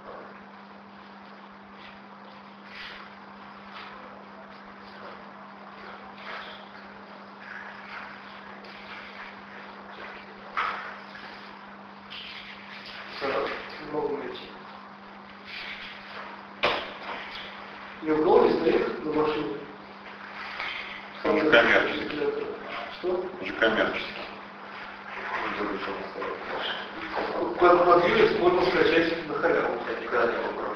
Не могу найти. Не угол стоит на машине? Он же коммерческий. Что? Он же коммерческий. Под, под Unix можно скачать на халяву. Я никогда не попробовал.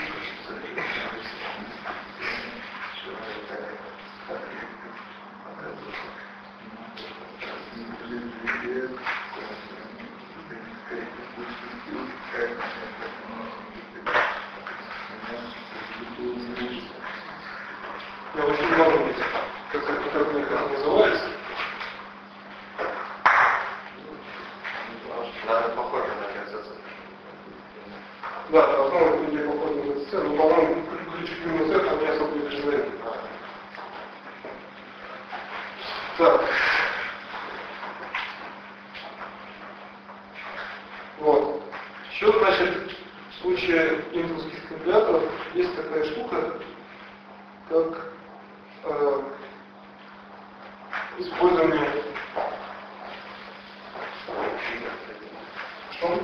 Я очень много ведь, как, как, как мне это называется. Надо похоже на концепцию. Да, должно быть людей похоже на ви си си, но, по-моему, ключ к минус это не особо не признает. Так. Вот. Еще, значит, в случае интелских компиляторов есть такая штука, как э, использование. Что?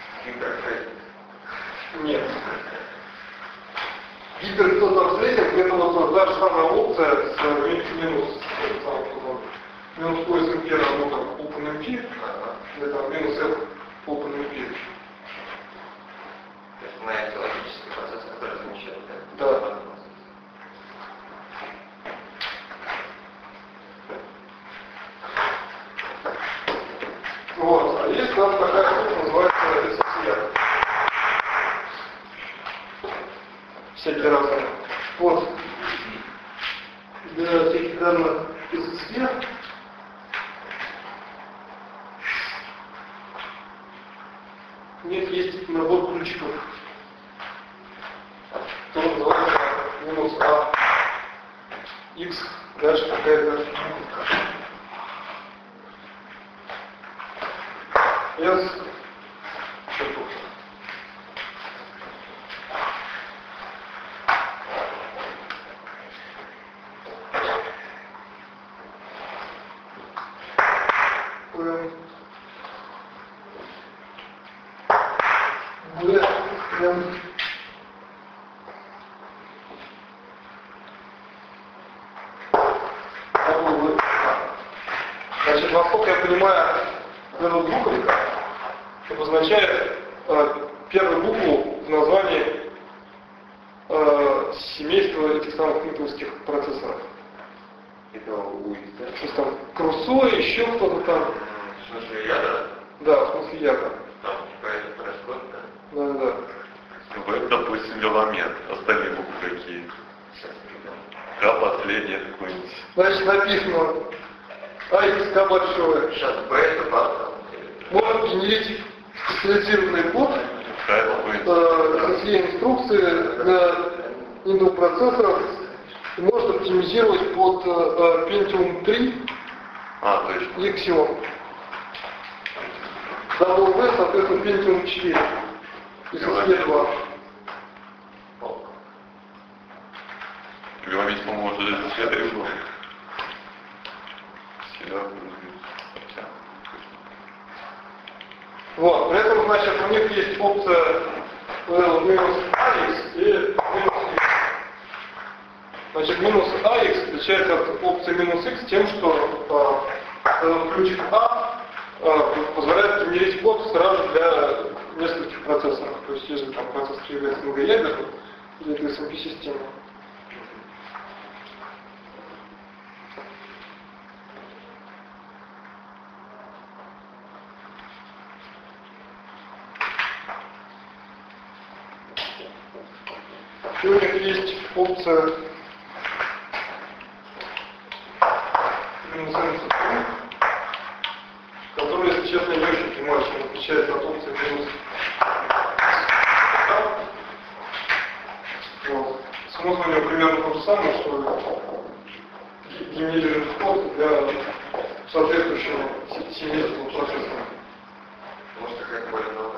Нет. Гипертранслейтинг — это вот та же самая опция с минус. Минус по эс эм пи работа OpenMP, это минус F OpenMP. То есть на логический процесс, который замечает. Да. Вот. А есть у нас такая штука, называется эс эс и. Всякий раз. Вот. Для всяких данных эс эс и нет, есть набор ключиков, который называется минус А, X, дальше какая-то S, что тут? Значит, насколько я понимаю, эта буковка обозначает э, первую букву в названии э, семейства этих самых интеловских процессоров. Это УИ, да? Что там, Крусо, еще кто-то там. В смысле ядра? Да, в смысле ядра. Там типа это происходит, да? Да, да. В, допустим, Веломет. Остальные буквы какие? К последняя какой-нибудь. Значит, написано А Х К большое. Сейчас Б это портал. Может генерить специализированный код, Какая какой-нибудь? э, со всей инструкции для Intel процессоров и может оптимизировать под э, Pentium три А, точно. и Xeon. дабл ю ви, соответственно, Pentium четыре и эс эс ди два. Веломет, по-моему, уже это следует было. Всегда Вот, при этом, значит, у них есть опция минус А Х и минус X. Значит, минус А Х отличается от опции минус X тем, что э, ключик А э, позволяет генерить код сразу для нескольких процессоров. То есть, если там процессор является многоядерным, или это эс эм пи-система. И у них есть опция минус N, которая, если честно, не очень понимаю, чем отличается от опции минус. Вот. Смысл у него примерно то же самое, что генерирует код для соответствующего семейства процессора. Может, какая-то более новая.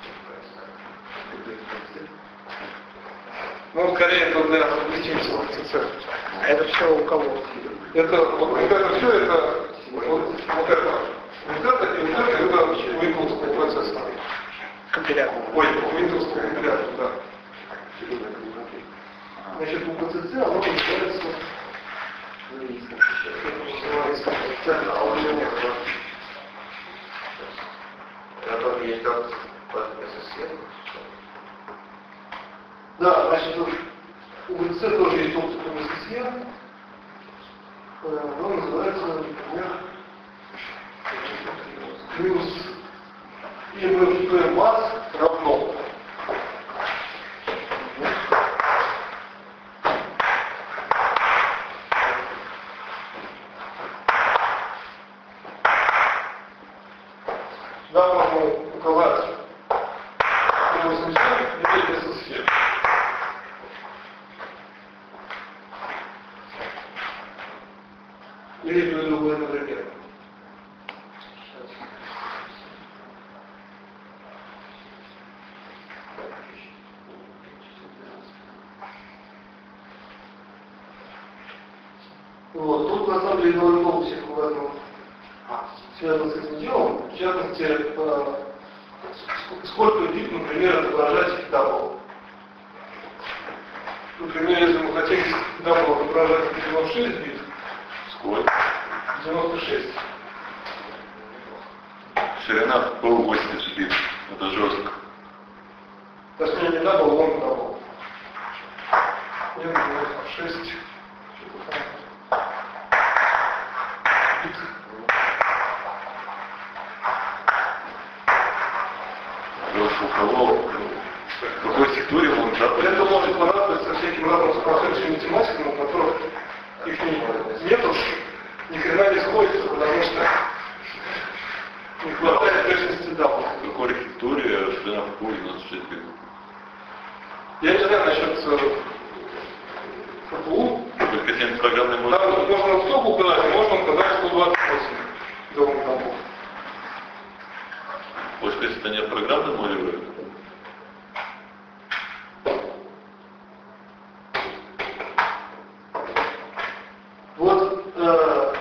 Ну, скорее, это для совместимости с цифр. А это все у кого? Это, вот, вот это все, это, вот, вот это, вот это и вот это, это у Windows процессора. Компилятор. Ой, у Windows компилятор, да. Значит, у пэ цэ цэ оно называется, Это тоже есть опция под эс эс ди. да, значит, у пэ цэ цэ тоже есть опция по эс эс и, оно называется, например, плюс и эм эф пэ масс равно. Да, можно указать восемьдесят или эс эс и. Или то и другое одновременно. Вот, тут на самом деле новый фокусик в этом связан с этим делом. В частности, э, сколько бит, например, отображать дабл. Например, если мы хотим дабл отображать девяносто шесть бит, Сколько? девяносто шесть. Ширина пэ восемьдесят бит. Это жестко. Точнее, не дабл, он дабл. Нет, девяносто шесть. Что-то там. Бит. Просто у кого, в какой секторе он западет? Это может понадобиться со всяким разным сумасшедшим математикам, у которых их метод ни хрена не сходится, потому что не хватает точности дабл. В какой архитектуре ширина пэ девяносто шесть бит? Я не знаю насчет эф пэ у. Только тем программный модуль. Там можно сто указать, можно указать сто двадцать восемь дабл дабл. Может, если это не программный модуль? Вот, э,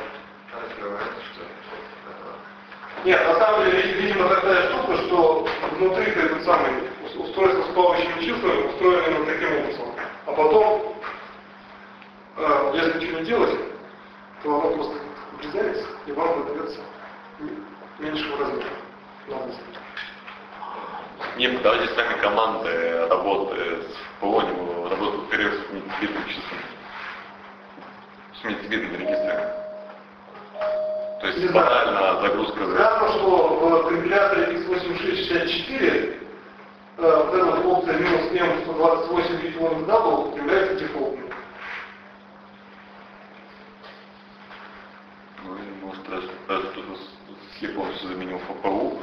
нет, на самом деле, видимо, такая штука, что внутри этот самый устройство с плавающими числами устроено именно таким образом. А потом, э, если ничего не делать, то оно просто обрезается, и вам выдается меньшего размера на выставке. Не, давайте сами команды работы с ПО, работают вперед с мультибитным числом. С мультибитными регистрами. То есть банально загрузка. Сказано, что в компиляторе икс восемь шесть шестьдесят четыре э, вот эта вот опция минус эм сто двадцать восемь read double является дефолтной. Ну, может, даже, даже кто-то слепо все заменил эф пэ у.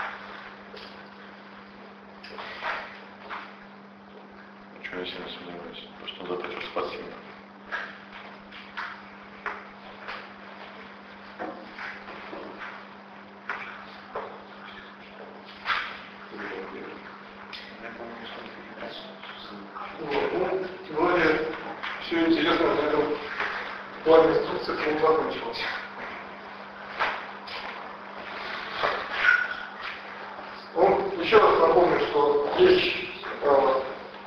Ничего я сильно сомневаюсь, потому что он затачил спасибо. Вот, ну, вроде все интересно на этом плане инструкции к нему закончилось. Ну, еще раз напомню, что есть э,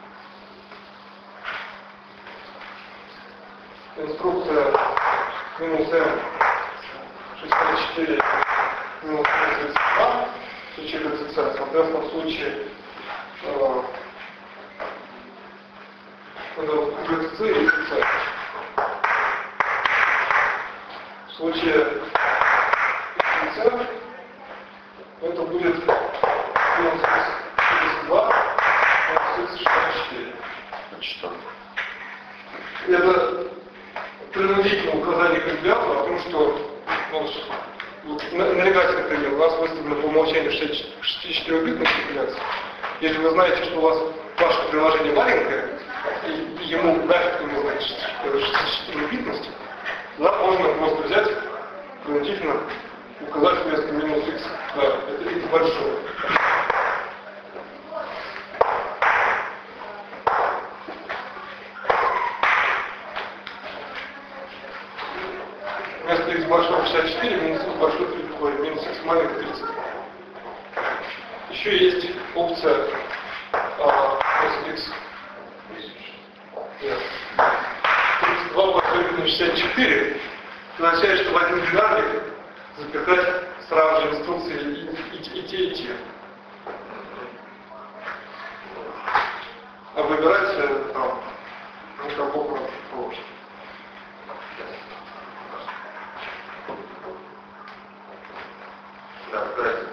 инструкция минус эм шестьдесят четыре минус тридцать два в случае ГЦЦ. Соответственно, в случае э, ГЦЦ и ГЦЦ. В случае ГЦЦ это будет минус тридцать два минус шестьдесят четыре. Значит, что? Это принудительное указание компилятора о том, что ну, вот, налегать, например, у вас выставлена по умолчанию шестидесятичетырёхбитная компиляция. Если вы знаете, что у вас ваше приложение маленькое, и ему нафиг не нужно шестидесятичетырёхбитности, тогда можно просто взять принудительно указать вместо минус x, да, это x большое. Вместо x большого шестьдесят четыре, минус x большой тридцать, минус x маленький тридцать два. Еще есть опция а, x тридцать два большой на шестьдесят четыре. Это означает, что в один бинарник запихать сразу же инструкции и, и, и те, и те. А выбирать там, ну, как бог вам проще. Да, выбирайте.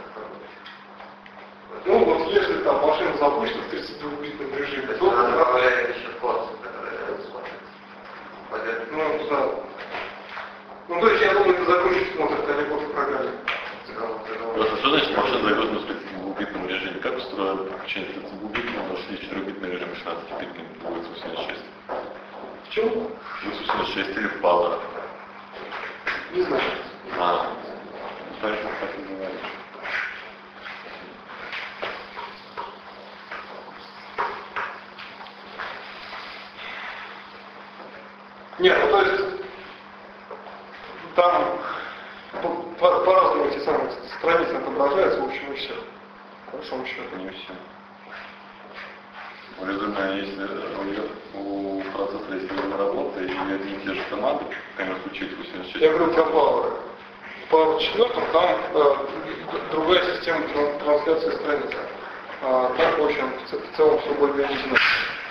Ну, вот если там машина запущена в тридцатидвухбитном режиме, То есть то... она добавляет еще код, который смотрит. Ну, да. Ну, то есть, я думаю, это закончить смотрит, а не код в программе. Просто что значит машина загружена в тридцатидвухбитном режиме? Как устроено подключение тридцатидвухбитного на шестидесятичетырёхбитный режим шестнадцатибитный в икс восемьдесят шесть? В чем? В икс восемьдесят шесть или в Pazar? Не знаю. А, поэтому так и говоришь. Нет, ну то есть там по- по-разному эти самые страницы отображаются, в общем, и все. По большому счету. Не все. У резюме, если у процессора, если он работает, и одни и те же команды, например, в случае восемьдесят шесть. Я говорю про Power. В Power четыре там э, другая система тран- трансляции страницы. А, там, в общем, в, ц- в целом все более-менее одинаково.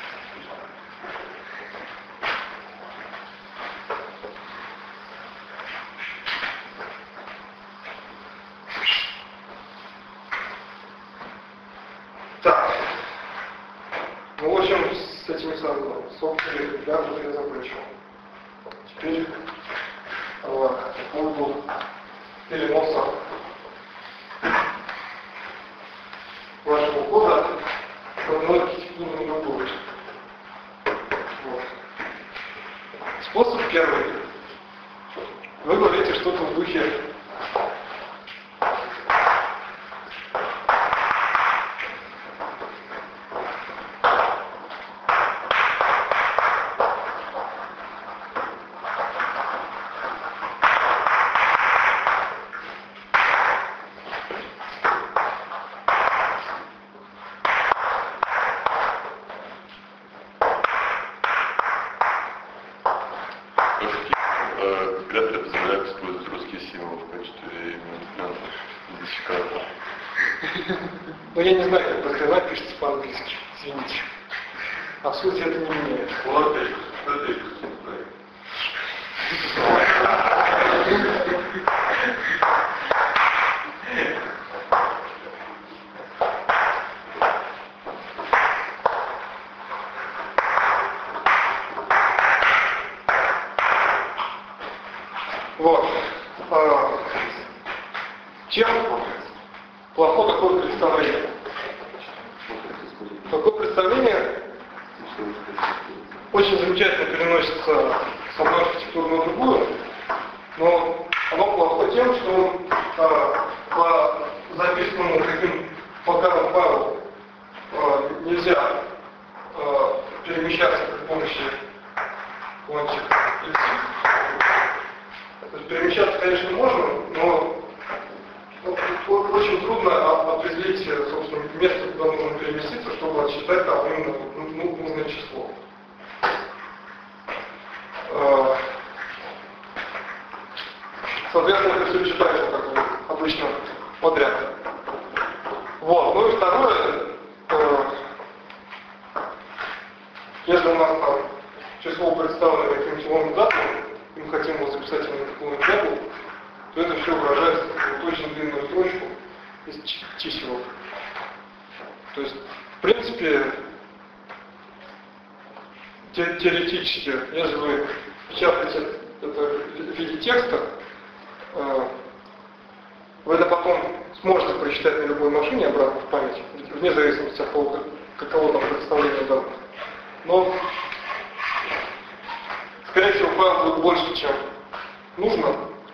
Так. Ну, в общем, с этими самыми собственными данными я закончил. Теперь э, по поводу переноса вашего кода в одну архитектуру на другую. Вот. Способ первый. Вы говорите что-то в духе Компиляторы позволяют использовать русский русские символы в качестве идентификатора. Но я не знаю, как бактериат пишется по-английски. Извините. А в сути это не меняет. Вот. А, чем плохо такое представление? Такое представление очень замечательно переносится с одной архитектуры на другую, но оно плохо тем, что а, по записанному таким макаром файлу а, нельзя а, перемещаться при помощи клончик и То есть перемещаться, конечно, можно, но очень трудно определить, собственно, место, куда нужно переместиться, чтобы отсчитать там именно нужное число. Соответственно, это все читается как обычно подряд. Вот. Ну и второе, если у нас там число представлено каким-то новым датом, и мы хотим его записать на какую-нибудь дату, то это все выражается в очень длинную строчку из чисел. То есть, в принципе, те, теоретически, если вы печатаете это в виде текста, э, вы это потом сможете прочитать на любой машине обратно в память, вне зависимости от того, каково там представление данных. Но, скорее всего, файл будет больше, чем нужно,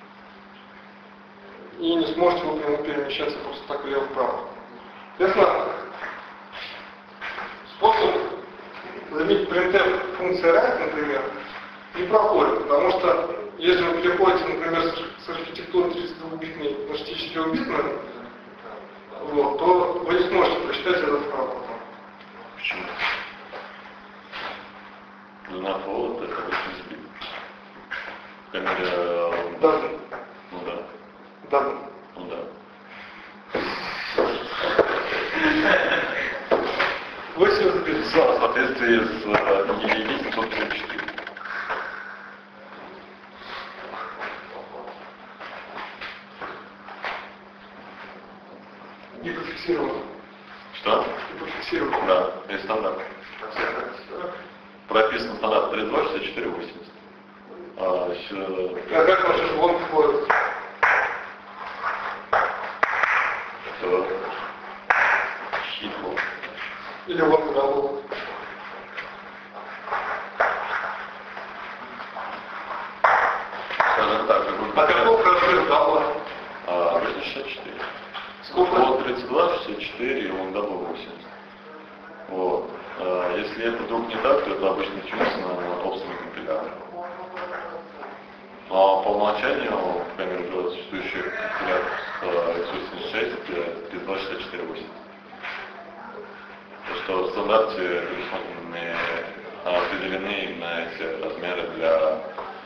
и не сможете вы по нему перемещаться просто так влево-вправо. Соответственно, способ заменить printf функцией write, например, не проходит, потому что если вы переходите, например, с архитектуры тридцатидвухбитной на шестидесятичетырёхбитную, вот, то вы не сможете прочитать этот файл. Почему? Длина файла это восемьдесят бит. Камера... Да. Ну да. Да. Ну да. восемьдесят бит. Да, в соответствии с и семьсот тридцать четыре. Гиперфиксировано. Что? Гиперфиксировано. Да, есть стандарт. Прописан стандарт тридцать два шестьдесят четыре восемьдесят. А, еще... А как ваши шаблоны входят? Что? Хитро. Или вот работа? Скажем так, как бы... А каков размер дабла? А, обычно шестьдесят четыре. Сколько? Вот тридцать два, шестьдесят четыре, и он дабл восемьдесят. Вот. А, если это вдруг не так, то это обычно тюнится на собственный компилятор. А по умолчанию, по крайней мере, существующий компилятор с икс восемьдесят шесть это тридцать два шестьдесят четыре восемьдесят. То, что в стандарте предусмотрены, определены именно эти размеры для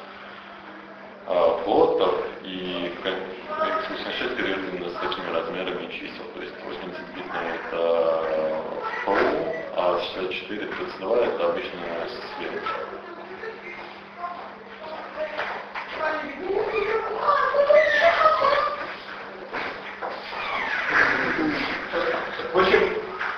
а, плотов, и икс восемьдесят шесть перейдет именно с такими размерами чисел. То есть восемьдесят битный это эф ю, а шестьдесят четыре тридцать два это обычная следующая. В общем,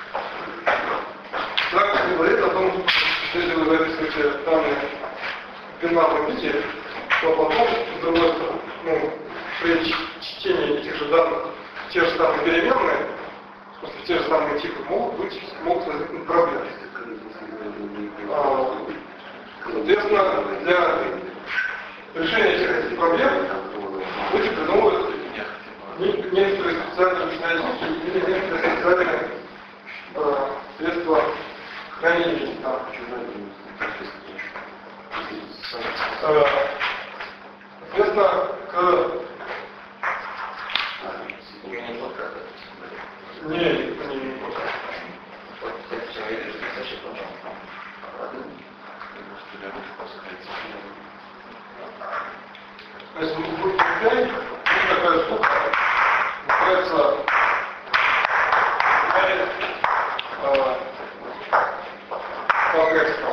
практика говорит о том, что если вы записываете данные в бинарном виде, то потом, с другой стороны, ну, при чтении этих же данных, те же самые переменные, в смысле, те же самые типы, могут быть, могут возникнуть проблемы. А, соответственно, для решения всех этих проблем люди придумывают некоторые специальные ручные языки или некоторые специальные э, средства хранения. Да. Э, соответственно, к... Не, не, не. Значит, в группе пи ай есть такая штука, называется контекстом.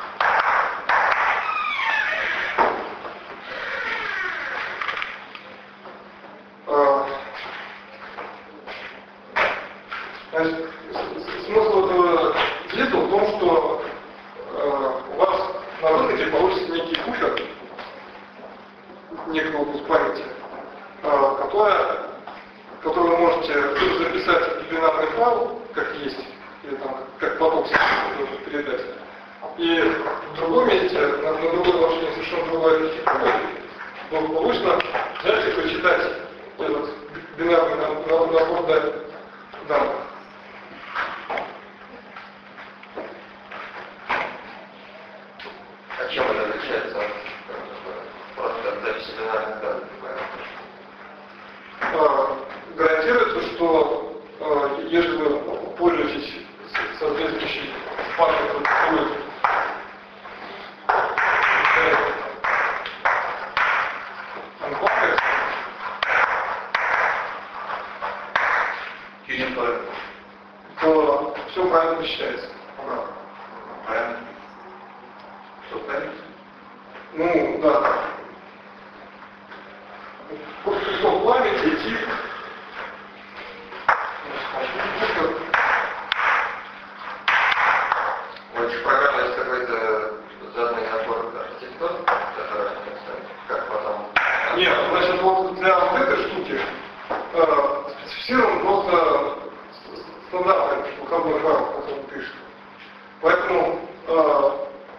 Значит, смысл этого листа в том, что э, у вас на выходе получится некий буфер, некий область памяти, э, которая, который вы можете записать в бинарный файл, как есть, или там как поток передать. И в другом месте, на, на другой машине совершенно другой архитектуры, но получится взять и прочитать этот бинарный набор данных. А чем это отличается от просто от записи бинарных данных? Гарантируется, что если вы пользуетесь соответствующей памятью, которую то все правильно посчитается. Правильно? Что правильно? Ну, да. Что в памяти идти. Вот в программе есть какой-то заданный набор архитектур, который как потом... Нет, значит, вот для вот этой штуки э, специфицирован просто стандартный входной файл, который он пишет. Поэтому э,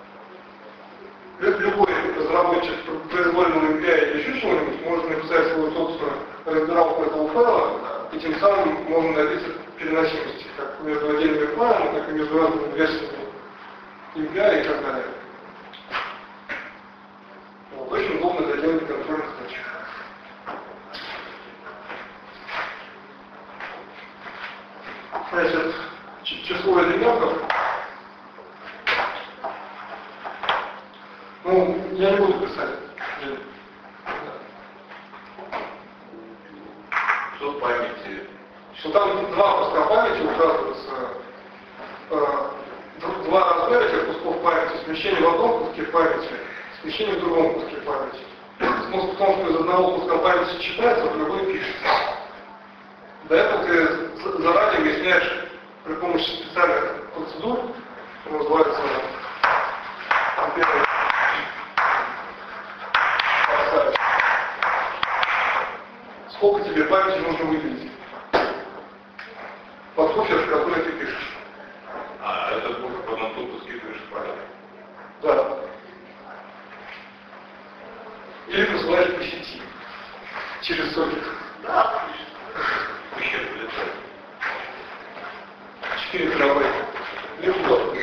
любой разработчик произвольного эй пи ай или еще чего-нибудь может написать свою собственную разбиралку этого файла, и тем самым можно добиться переносимости как между отдельными файлами, так и между разными версиями эй пи ай и так далее. Вот, очень удобно для делать контрольных задач. Значит, число элементов. Ну, я не буду писать. Что в памяти? Что там два куска памяти указываются, э, два размера этих кусков памяти, смещение в одном куске памяти, смещение в другом куске памяти. Смысл в том, что из одного куска памяти читается, в другой пишется. До этого ты заранее выясняешь при помощи специальных процедур, что называется там, первый, сколько тебе памяти нужно выделить под буфер, в который ты пишешь. А, этот буфер потом тут скидываешь в память. Да. Или посылаешь по сети через сокет. Да. Ущерб вылетает. четыре терабайта. Легко.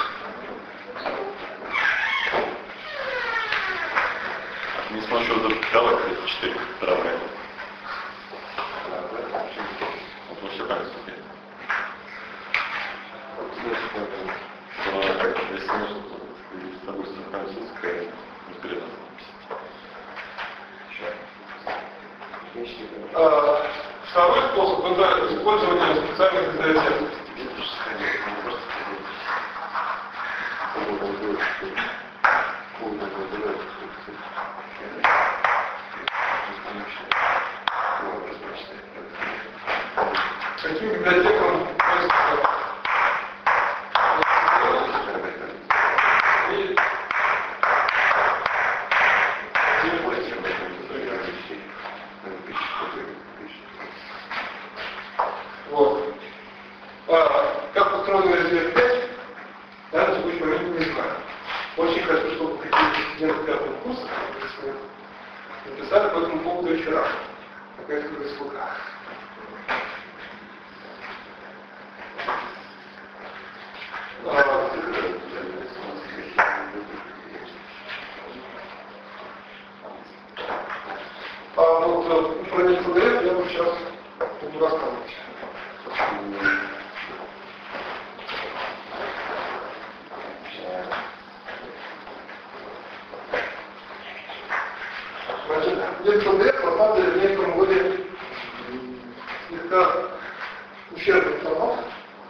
Не смотрю, запускала, кстати, четыре терабайта. Вот вообще память теперь. Если можно, с тобой сохраниться с крайним. Второй способ – это использование специальных библиотек. Каким библиотекам относятся? Вот. А, как устроена версия пять, я на текущий момент не знаю. Очень хочу, чтобы какие-то студенты пятого курса написали по этому поводу и вчера. Какая-то ссылка. А вот про Николаев я бы сейчас буду рассказывать. Значит, есть ЦДФ, на самом деле, в некотором роде слегка ущербный формат.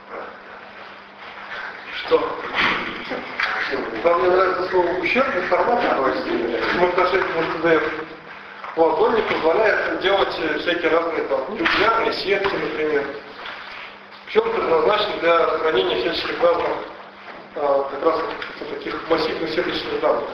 Что? Вам мне нравится слово ущербный формат в отношении ЦДФ. Вот, он не позволяет делать всякие разные там регулярные сетки, например. Причем предназначен для хранения всяческих разных а, как раз вот, таких массивных сеточных данных.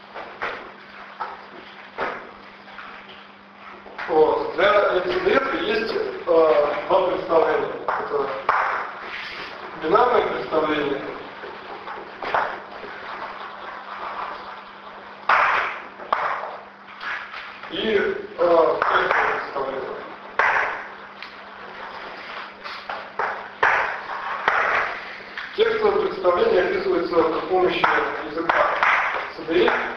Вот. Для ЦДФ есть а, два представления. Это бинарное представление и э, текстовое представление. Текстовое представление описывается при помощи языка си ди эф.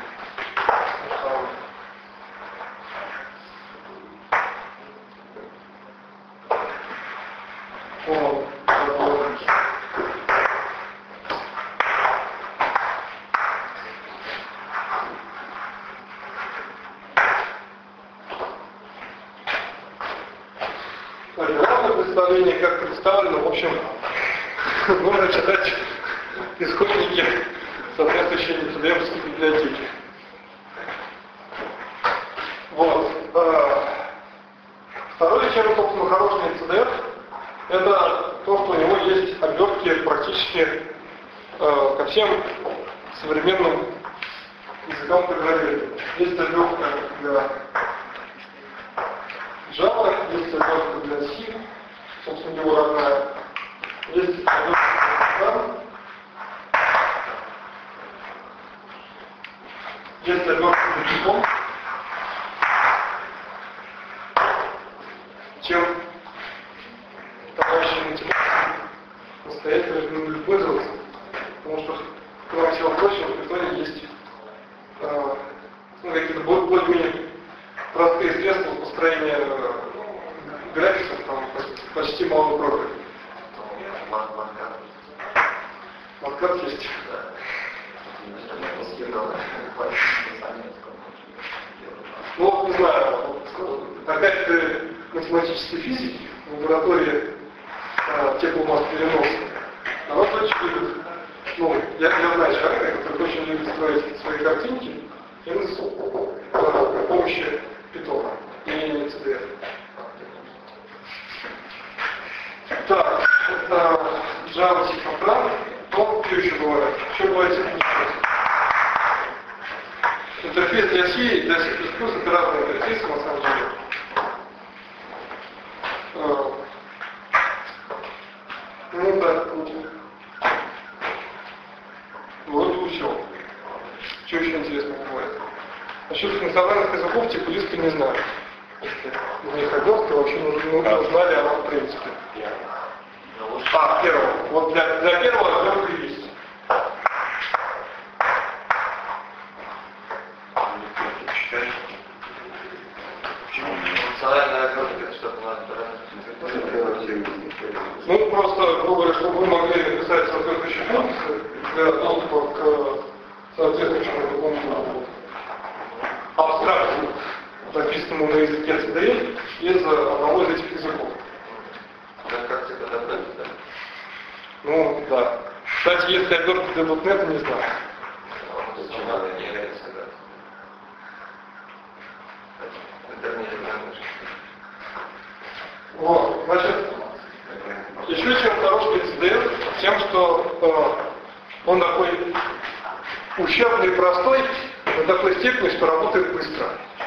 Представление, как представлено, в общем, нужно читать исходники соответствующей ЦДФовской библиотеки. Вот. Второе, чем, собственно, хороший ЦДФ, это то, что у него есть обертки практически э, ко всем современным языкам программирования. Есть обертка для Java, есть обертка для C, собственно, его родная. Есть обертка для Java, есть обертка для Python. Чем товарищи математики настоятельно рекомендую пользоваться, потому что, кроме всего прочего, в Python есть э, ну, какие-то более-менее простые средства построения э, графиков, там почти мало профиль. Маткат есть. Ну вот, не знаю, опять ты математической физики в лаборатории э, тепломасс переноса. Она очень любит, ну, я, я знаю человека, который очень любит строить свои картинки из э, при помощи Python и си ди эф. Так, это Java, C++, то что еще бывает? Что бывает C++? Интерфейс для C и для C++ это разные интерфейсы на самом деле. Ну да, вот и все. Что еще интересного бывает? Насчет функциональных языков типа диска не знаю. Если в них обертка вообще нужна, нужна ли она в принципе. А, первого. Вот для, для первого обертка есть. Ну, просто, грубо говоря, чтобы вы могли написать соответствующие функции для доступа к соответствующему какому-то абстракту, написанному на языке си ди эф из одного из этих языков. Как всегда добавить, да? Ну, да. Кстати, если обертка для .дот нет, не знаю. Зачем надо не является, да? Интернет, вот, значит, еще чем хорош си ди эф, тем, что э, он такой ущербный и простой, до такой степени, что работает быстро.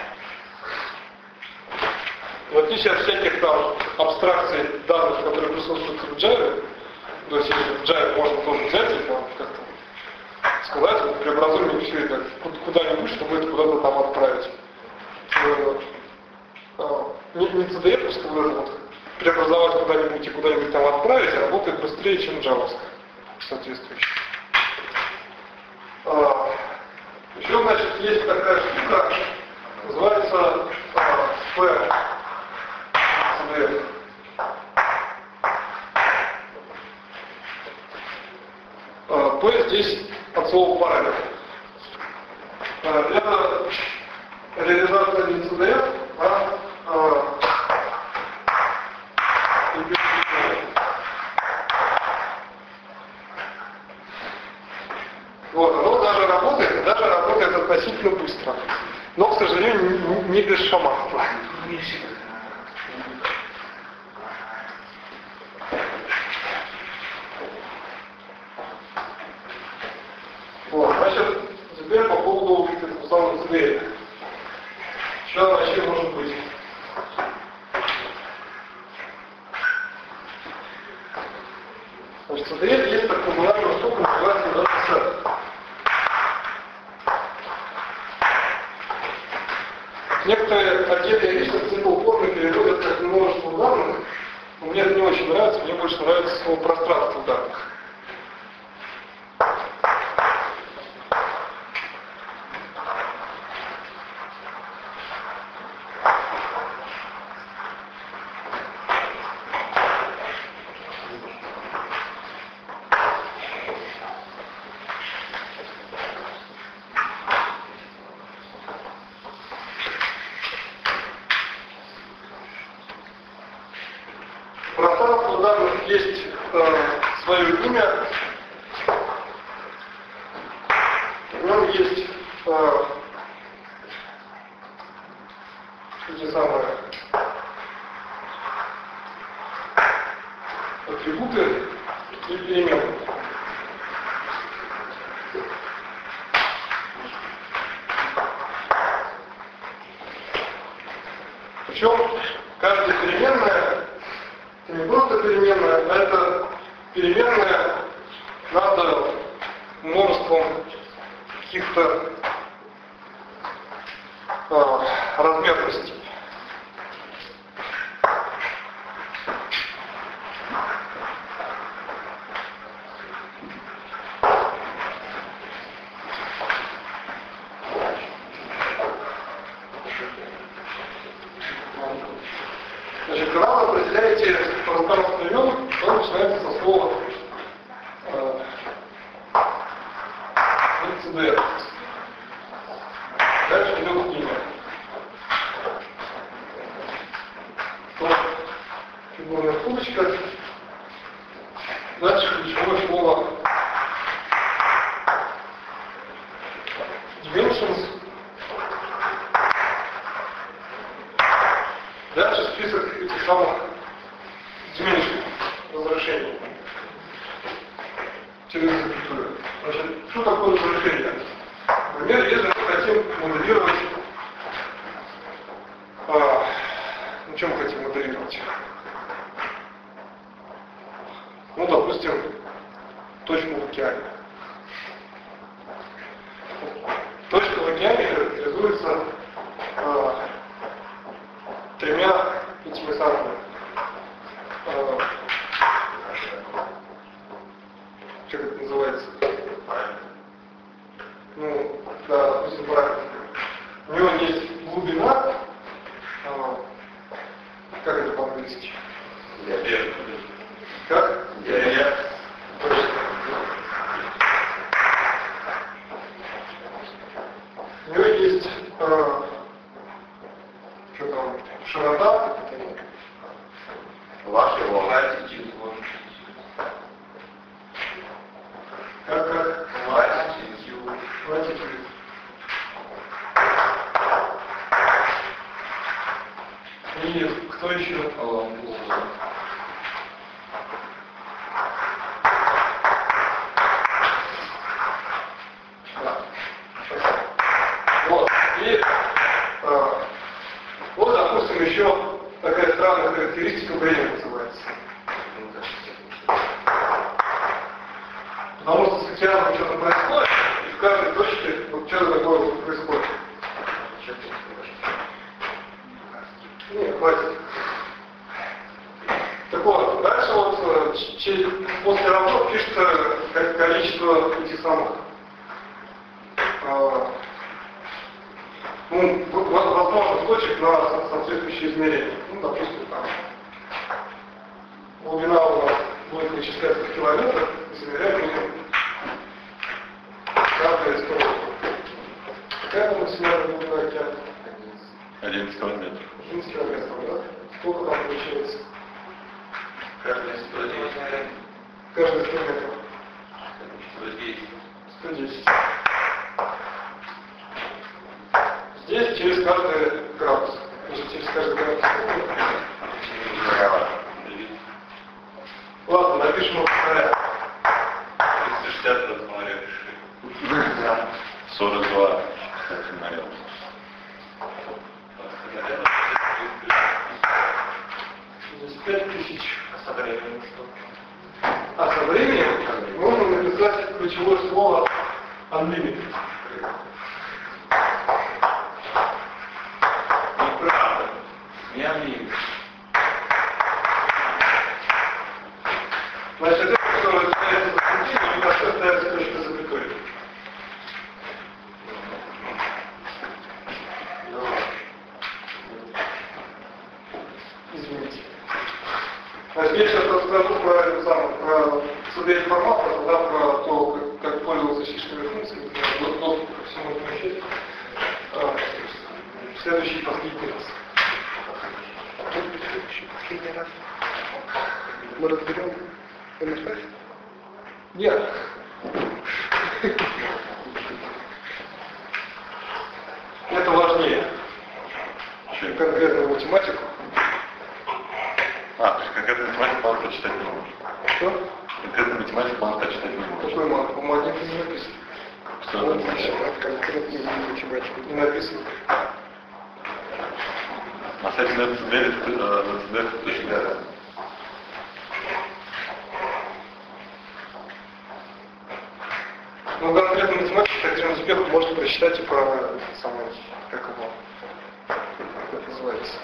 В отличие от всяких там абстракций данных, которые присутствуют в Java, то есть если в Java можно тоже взять и там как-то сказать, вот, преобразуй мне все это куда-нибудь, чтобы это куда-то там отправить. Не, не си ди эф-овское вот, преобразовать куда-нибудь и куда-нибудь там отправить, работает быстрее, чем джавовское, соответствующе. А, еще, значит, есть такая штука, называется а, P си ди эф. А, P здесь от слова параметр. А, это реализация не си ди эф, относительно быстро. Но, к сожалению, не, не без шаманства. Вот, значит, теперь по поводу самой цели. Что вообще может быть? Значит, в центре есть так называемая штука, называется датасет. Некоторые отдельные вещи в simple форме переводят как множество данных, но мне это не очень нравится, мне больше нравится слово пространство данных. Пространство данных есть э, свое имя, в нем есть э, эти самые атрибуты и переменные. Причем каждая переменная это не просто переменная, а это переменная над множеством каких-то э, размерностей. Значит, когда вы определяете пространство времен, то начинается со слова э, эл си ди. Дальше идет имя. То фигурная скобочка. Дальше ключевое слово dimensions. Дальше список этих самых dimension, разрешений. Через запятую. Значит, что такое разрешение? Например, если мы хотим моделировать, а, ну что мы хотим моделировать? Ну, допустим, точку в океане. Точка в океане характеризуется а, тремя этими самыми а, как это называется? Ну, да, допустим, правильно. У него есть глубина, а, как это по-английски? Диапазон. Как? Диапазон. У него есть а, что там, широта, Ваши его latitude. как, как, Latitude. latitude. И кто еще? Вот. И а, вот, допустим, еще такая странная характеристика времени называется. Потому что с океаном что-то происходит, и в каждой точке вот что-то такое вот происходит. Не, хватит. Так вот, дальше вот через, после работ пишется количество этих самых э, ну, возможных точек на соответствующие измерения. Ну, допустим, там глубина у нас будет вычисляться в километрах, измеряем ее каждая история. Какая там максимальная глубина океана? одиннадцать километров. одиннадцать километров, да? Сколько там получается? Каждый сто десять. Каждый сто метров. сто десять. сто десять. умножение через каждый градус. Значит, через каждый градус. Ладно, напишем его фонаря. триста шестьдесят от фонаря решили. сорок два. Фонаря. пять тысяч. А со временем что? А со временем можно написать ключевое слово unlimited. Неправда. Не unlimited. Значит, это, которое ставится за пунктиром, не вообще ставится точка запятой. Извините. Значит, я сейчас расскажу про это самое, про создание формата, да, про то, как, как пользоваться фишными функциями, доступ ко всему этому счету. А, в следующий и последний раз. Последний раз. Мы разберем эн эф эс? Нет. Это важнее. Чем? Конкретную математику. А, то есть конкретную математику мало прочитать не может. Что? Конкретную математику мало прочитать не может. Какой мат? По математике не написано. Что это значит? Конкретную математику. Не написано. На сайте на эс ди эф точно говорят. Ну, конкретно математику, так успех можете прочитать и про самое, как его, как это называется.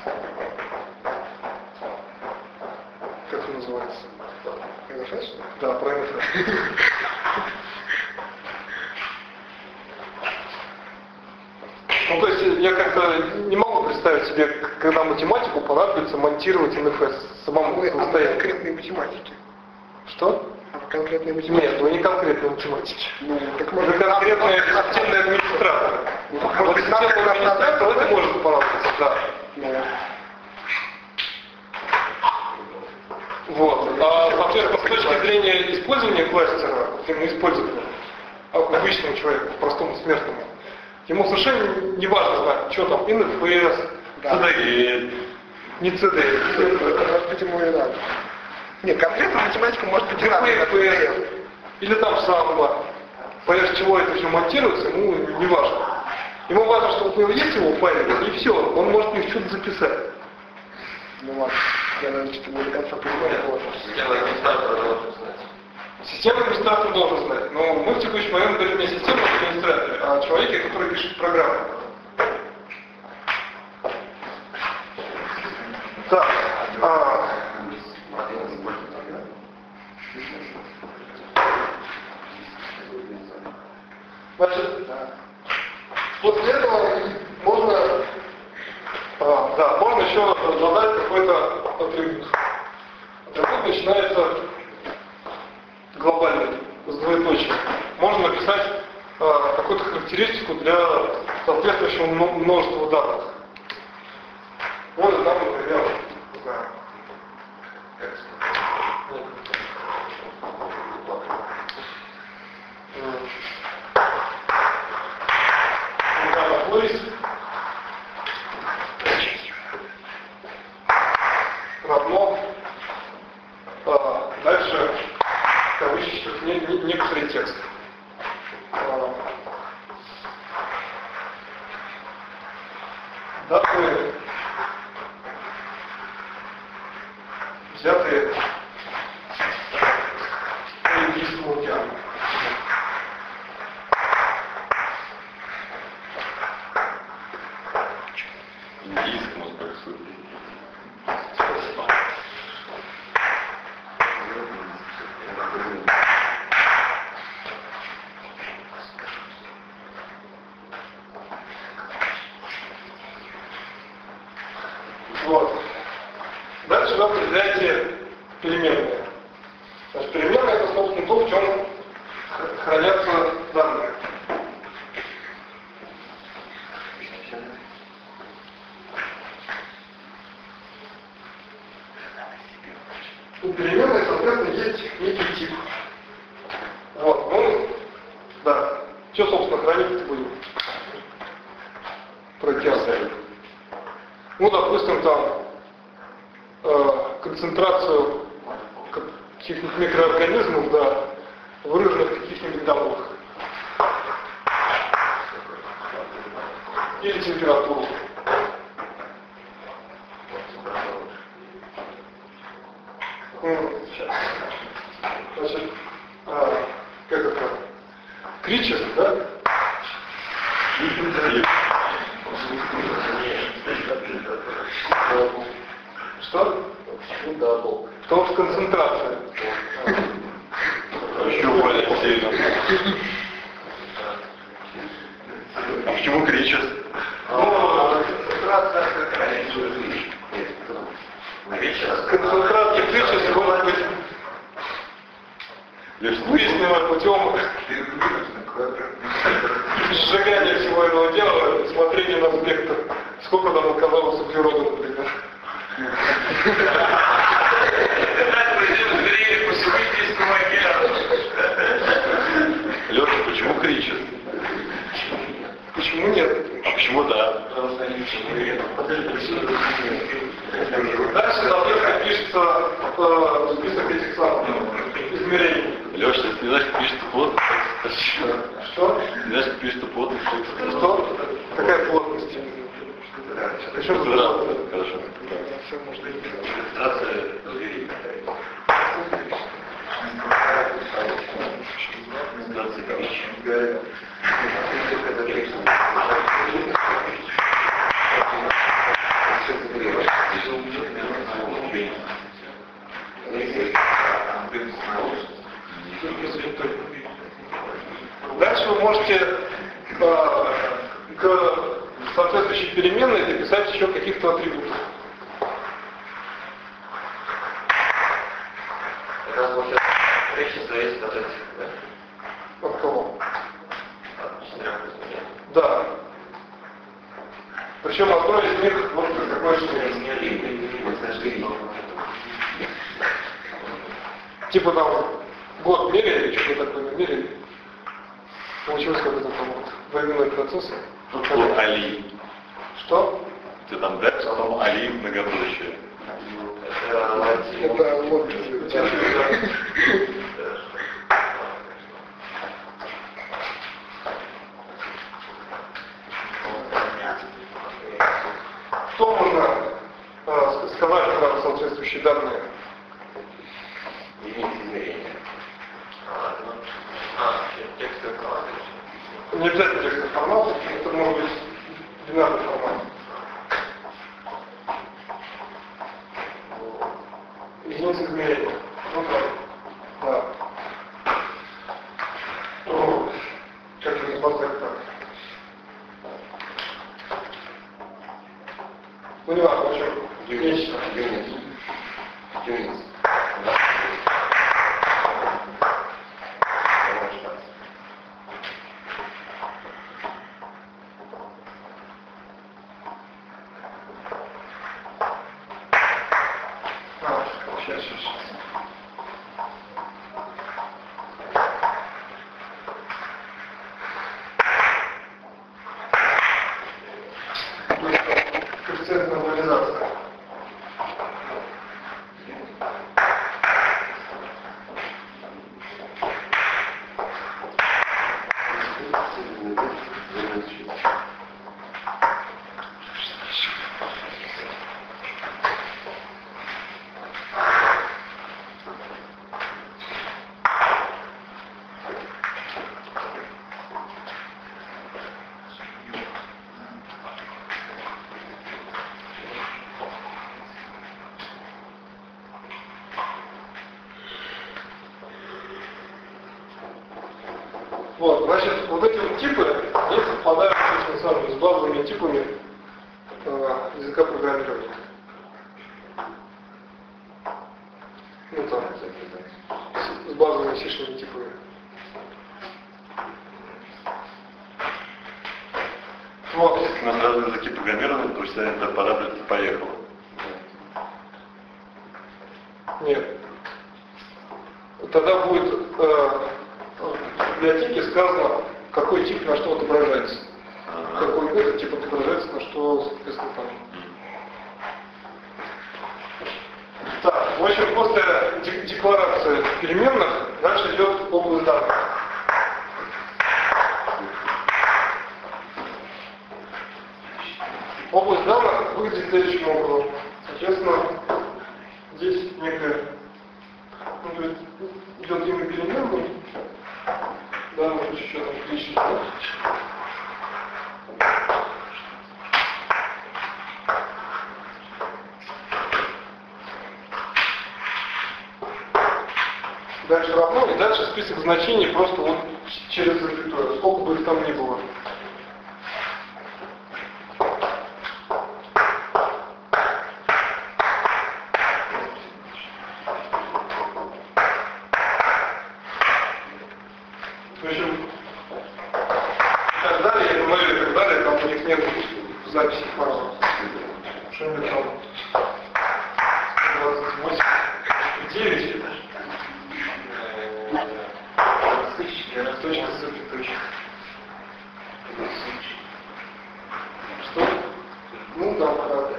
Как это называется? эн эф эс? Да, про эн эф эс. Ну, то есть я как-то не могу представить себе, когда математику понадобится монтировать эн эф эс самому Ой, а в самостоятельно. конкретной математике? Что? А в конкретной математике? Нет, вы не конкретной математики. Ну, так Вы может... конкретный системный администратор. Вот системный администратор это может понадобиться, да. Ну, Вот. А, соответственно, с точки зрения использования кластера, именно использования обычному человеку, простому смертному, ему совершенно не важно знать, что там эн эф эс, Да. си ди эл, не си ди эл, может быть, ему и надо. Нет, конкретно математика может быть и надо. эф эс, или там самбо. Поверх чего это все монтируется, ему не важно. Ему важно, что вот у него есть его файл, и все, он может мне что-то записать. Ну ладно, я, наверное, что-то не до конца понимаю. Вот. Система администратора должен знать. Системный администратор должен знать, но мы в текущий момент говорим не о системном администраторе, а о человеке, который пишет программу. Так, а, значит, после этого можно, а, да, можно еще задать какой-то атрибут. Атрибут начинается глобальный, с двоеточием. Можно написать а, какую-то характеристику для соответствующего множества данных. Вот там, например, не знаю, place равно а, дальше в кавычках не, не, некоторый текст. А, даты, взятые по Индийскому океану. Индийскому спросили. Вот. Дальше вы определяете переменные. Значит, переменные это, собственно, то, в чем хранятся данные. У переменной, соответственно, есть некий тип. Вот, ну, да. Что, собственно, хранить-то будем? про океан. Ну, допустим, там э, концентрацию каких-нибудь микроорганизмов, да, выраженных в каких-нибудь домах. Или температуру. Значит, а, как это? Кричес, да? Что? Потому что концентрация. Еще более сильно. А почему кричат? Концентрация кричес может быть выяснена путем сжигания всего этого дела, смотрения на спектр. Сколько там оказалось углерода, например. Леша, почему кричат? Почему нет? А почему да? Дальше на списке пишется э, список этих самых измерений. Леша, если не знаешь, как пишется плотность, Что? не знаешь, как пишется плотность, Что? Какая плотность? Причем тут да, плотность? хорошо. Все может быть. Дальше вы можете э, к соответствующей переменной дописать еще каких-то атрибутов. Это получается, речь зависит от этих, да? От кого? От четырех измерений. Да. Причем одно из них вот такое, что типа там год мерили, что-то такое мерили. Получилось какой-то там вот временной процесс. Ну, Али. Что? Ты там дальше, потом Али многобудущее. Это латинь. Это вот Что можно э, сказать про соответствующие данные? Единицы измерения. А, ну, а, текстовый формат. Не обязательно текстовый формат, это может быть бинарный формат. Единицы измерения. Ну да. Да. Ну, как это обозвать так? Ну не важно, в общем. Есть. А, сейчас, сейчас, сейчас. Коэффициент нормализации. Вот, значит, вот эти вот типы, они совпадают с, самыми, с базовыми типами э, языка программирования. Ну там, с, с базовыми сишными типами. Вот. У нас разные языки программирования, потому что это параметр поехал. Нет. Тогда будет э, в библиотеке сказано, какой тип на что отображается. Ага. Какой, это типа отображается, на что, соответственно, там. Так, в общем, после декларации переменных дальше идет область данных. Область данных выглядит следующим образом. Соответственно, здесь некая, ну, то есть идет имя переменной, да, вот еще там клички, да? Дальше равно, и дальше список значений просто вот через запятую, сколько бы их там ни было. В общем, и так далее, ну и так далее, там у них нет записи файлов. Что-нибудь там двадцать восемь девять. Точка с запятой. Что? Ну да, да.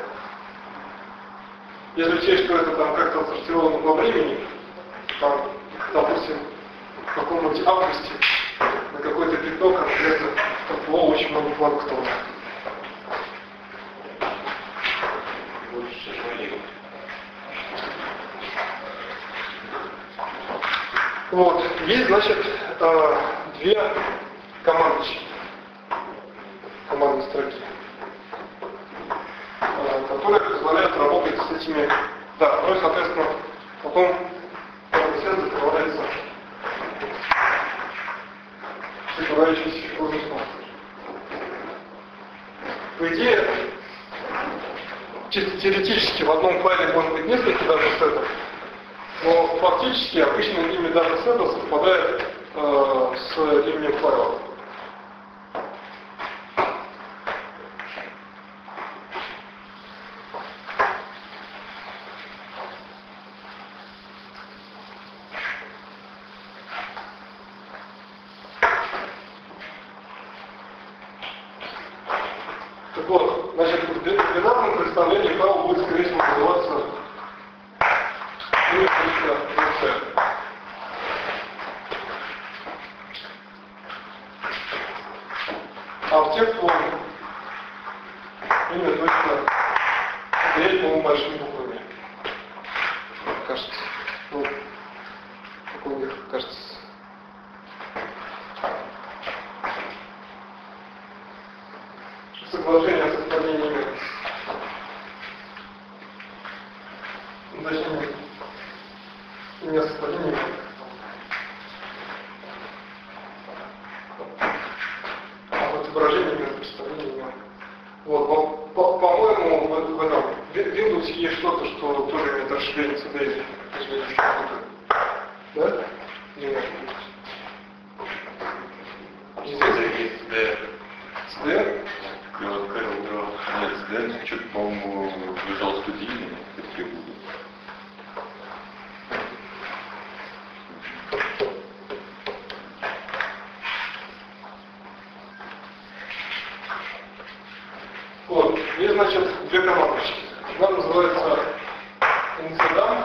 Если учесть, что это там как-то отсортировано по времени, там, допустим, в каком-нибудь августе на какое-то пятно конкретно там было очень много планктона. Вот, есть, значит, э, две командочки, командные строки, э, которые позволяют работать с этими, да, ну и, соответственно, потом процесс закрывается закрывающийся фигурным. По идее, чисто теоретически в одном файле может быть несколько датасетов, но фактически обычно имя датасета совпадает э, с именем файла. Так вот, значит, в бинарном представлении файл будет, скорее всего, называться а в текстовом имя точно стоять, по-моему, большими буквами. Кажется. Ну, как у них кажется. Соглашение о совпадении имен. Ну, точнее, не совпадение имен. Отображение именно представления имен. Вот, по- по-моему, в, в этом в Windows есть что-то, что тоже имеет расширение си ди эс. Да? Не может быть. Здесь есть си ди эр. си ди эр? Нет, си ди эр что-то, по-моему, Visual Studio атрибуты. Вот, есть, значит, две командочки. Одна называется инцидент,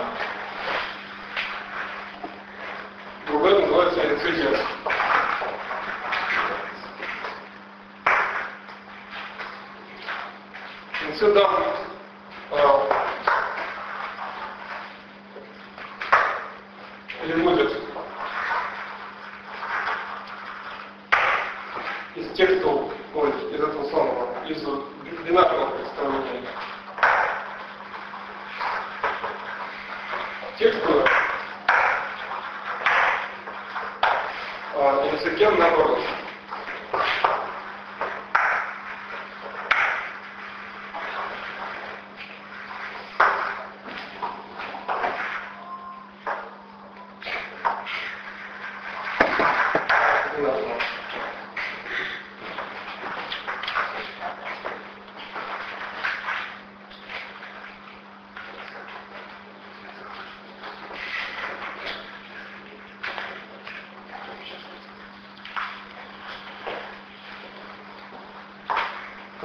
другая называется инцидент. Инцидент э, переводит из текстового, ой, из этого самого, из бинарного представления. Текстовое, а инцидент наоборот.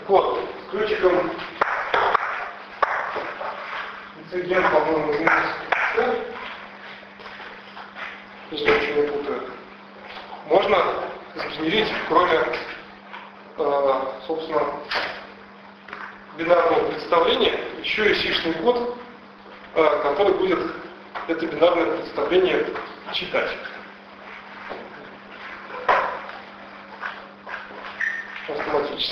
Так вот, с ключиком инцидент, по-моему, изменился. Если я ничего не путаю. Можно сгенерить, кроме, э, собственно, бинарного представления, еще и сишный код, э, который будет это бинарное представление читать. Автоматически.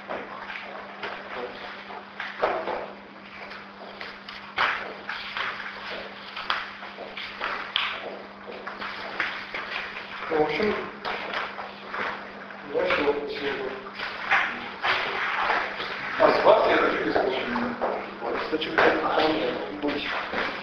В общем, я все сегодня. А с вас я хочу послушать. Кстати, будет.